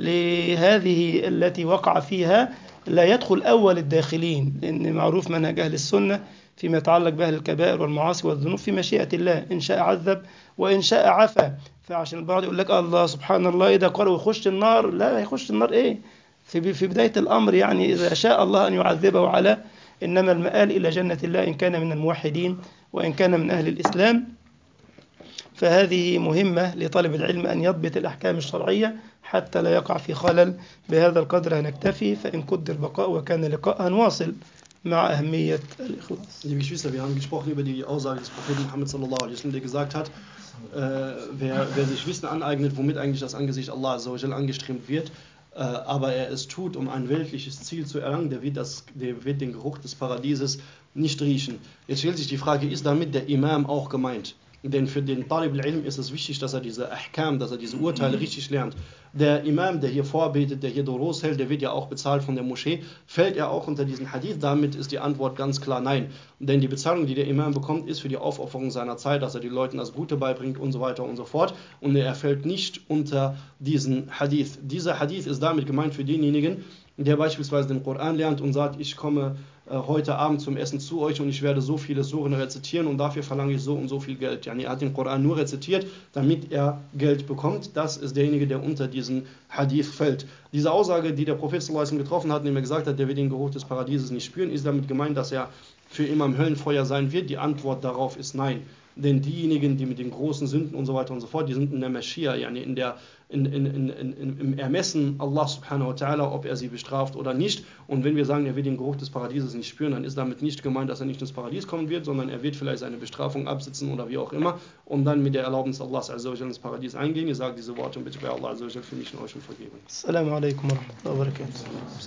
لهذه التي وقع فيها لا يدخل أول الداخلين، لأن معروف منهج أهل السنة فيما يتعلق بأهل الكبائر والمعاصي والذنوب في مشيئة الله، إن شاء عذب وإن شاء عفا. فعشان البعض يقول لك الله سبحان الله إذا قالوا يخش النار، لا، يخش النار إيه في بداية الأمر، يعني إذا شاء الله أن يعذبه على، إنما المآل إلى جنة الله إن كان من الموحدين وإن كان من أهل الإسلام. فهذه مهمة لطالب العلم أن يضبط الأحكام الشرعية حتى لا يقع في خلل. بهذا القدر هنكتفي، فإن قدر البقاء وكان لقاء هنواصل مع أهمية الإخلاص. Liebe Geschwister, wir haben gesprochen über die Aussage des Propheten Muhammad sallallahu alaihi wasallam, der gesagt hat, wer sich Wissen aneignet, womit eigentlich das Angesicht Allah azza wa jalla angestrebt wird, aber er es tut, um ein weltliches Ziel zu erlangen, der wird den Geruch des Paradieses nicht riechen. Jetzt stellt sich die Frage, ist damit der Imam auch gemeint? Denn für den Talib al-Ilm ist es wichtig, dass er diese Ahkam, dass er diese Urteile richtig lernt. Der Imam, der hier vorbetet, der hier Duros hält, der wird ja auch bezahlt von der Moschee. Fällt er auch unter diesen Hadith? Damit ist die Antwort ganz klar nein. Denn die Bezahlung, die der Imam bekommt, ist für die Aufopferung seiner Zeit, dass er den Leuten das Gute beibringt und so weiter und so fort. Und er fällt nicht unter diesen Hadith. Dieser Hadith ist damit gemeint für denjenigen, der beispielsweise den Koran lernt und sagt, ich komme heute Abend zum Essen zu euch und ich werde so viele Suren rezitieren und dafür verlange ich so und so viel Geld. Yani er hat den Koran nur rezitiert, damit er Geld bekommt. Das ist derjenige, der unter diesen Hadith fällt. Diese Aussage, die der Prophet sallallahu alaihi wasallam getroffen hat, indem er gesagt hat, der wird den Geruch des Paradieses nicht spüren, ist damit gemeint, dass er für immer im Höllenfeuer sein wird. Die Antwort darauf ist nein. Denn diejenigen, die mit den großen Sünden und so weiter und so fort, die sind in der Maschia, yani im Ermessen Allah subhanahu wa ta'ala, ob er sie bestraft oder nicht. Und wenn wir sagen, er wird den Geruch des Paradieses nicht spüren, dann ist damit nicht gemeint, dass er nicht ins Paradies kommen wird, sondern er wird vielleicht seine Bestrafung absitzen oder wie auch immer und dann mit der Erlaubnis Allahs azza wa jalla ins Paradies eingehen. Ihr sagt diese Worte und bitte bei Allah azza wa jalla für mich und euch um Vergebung. Assalamu alaikum wa rahmatullahi wa barakatuh.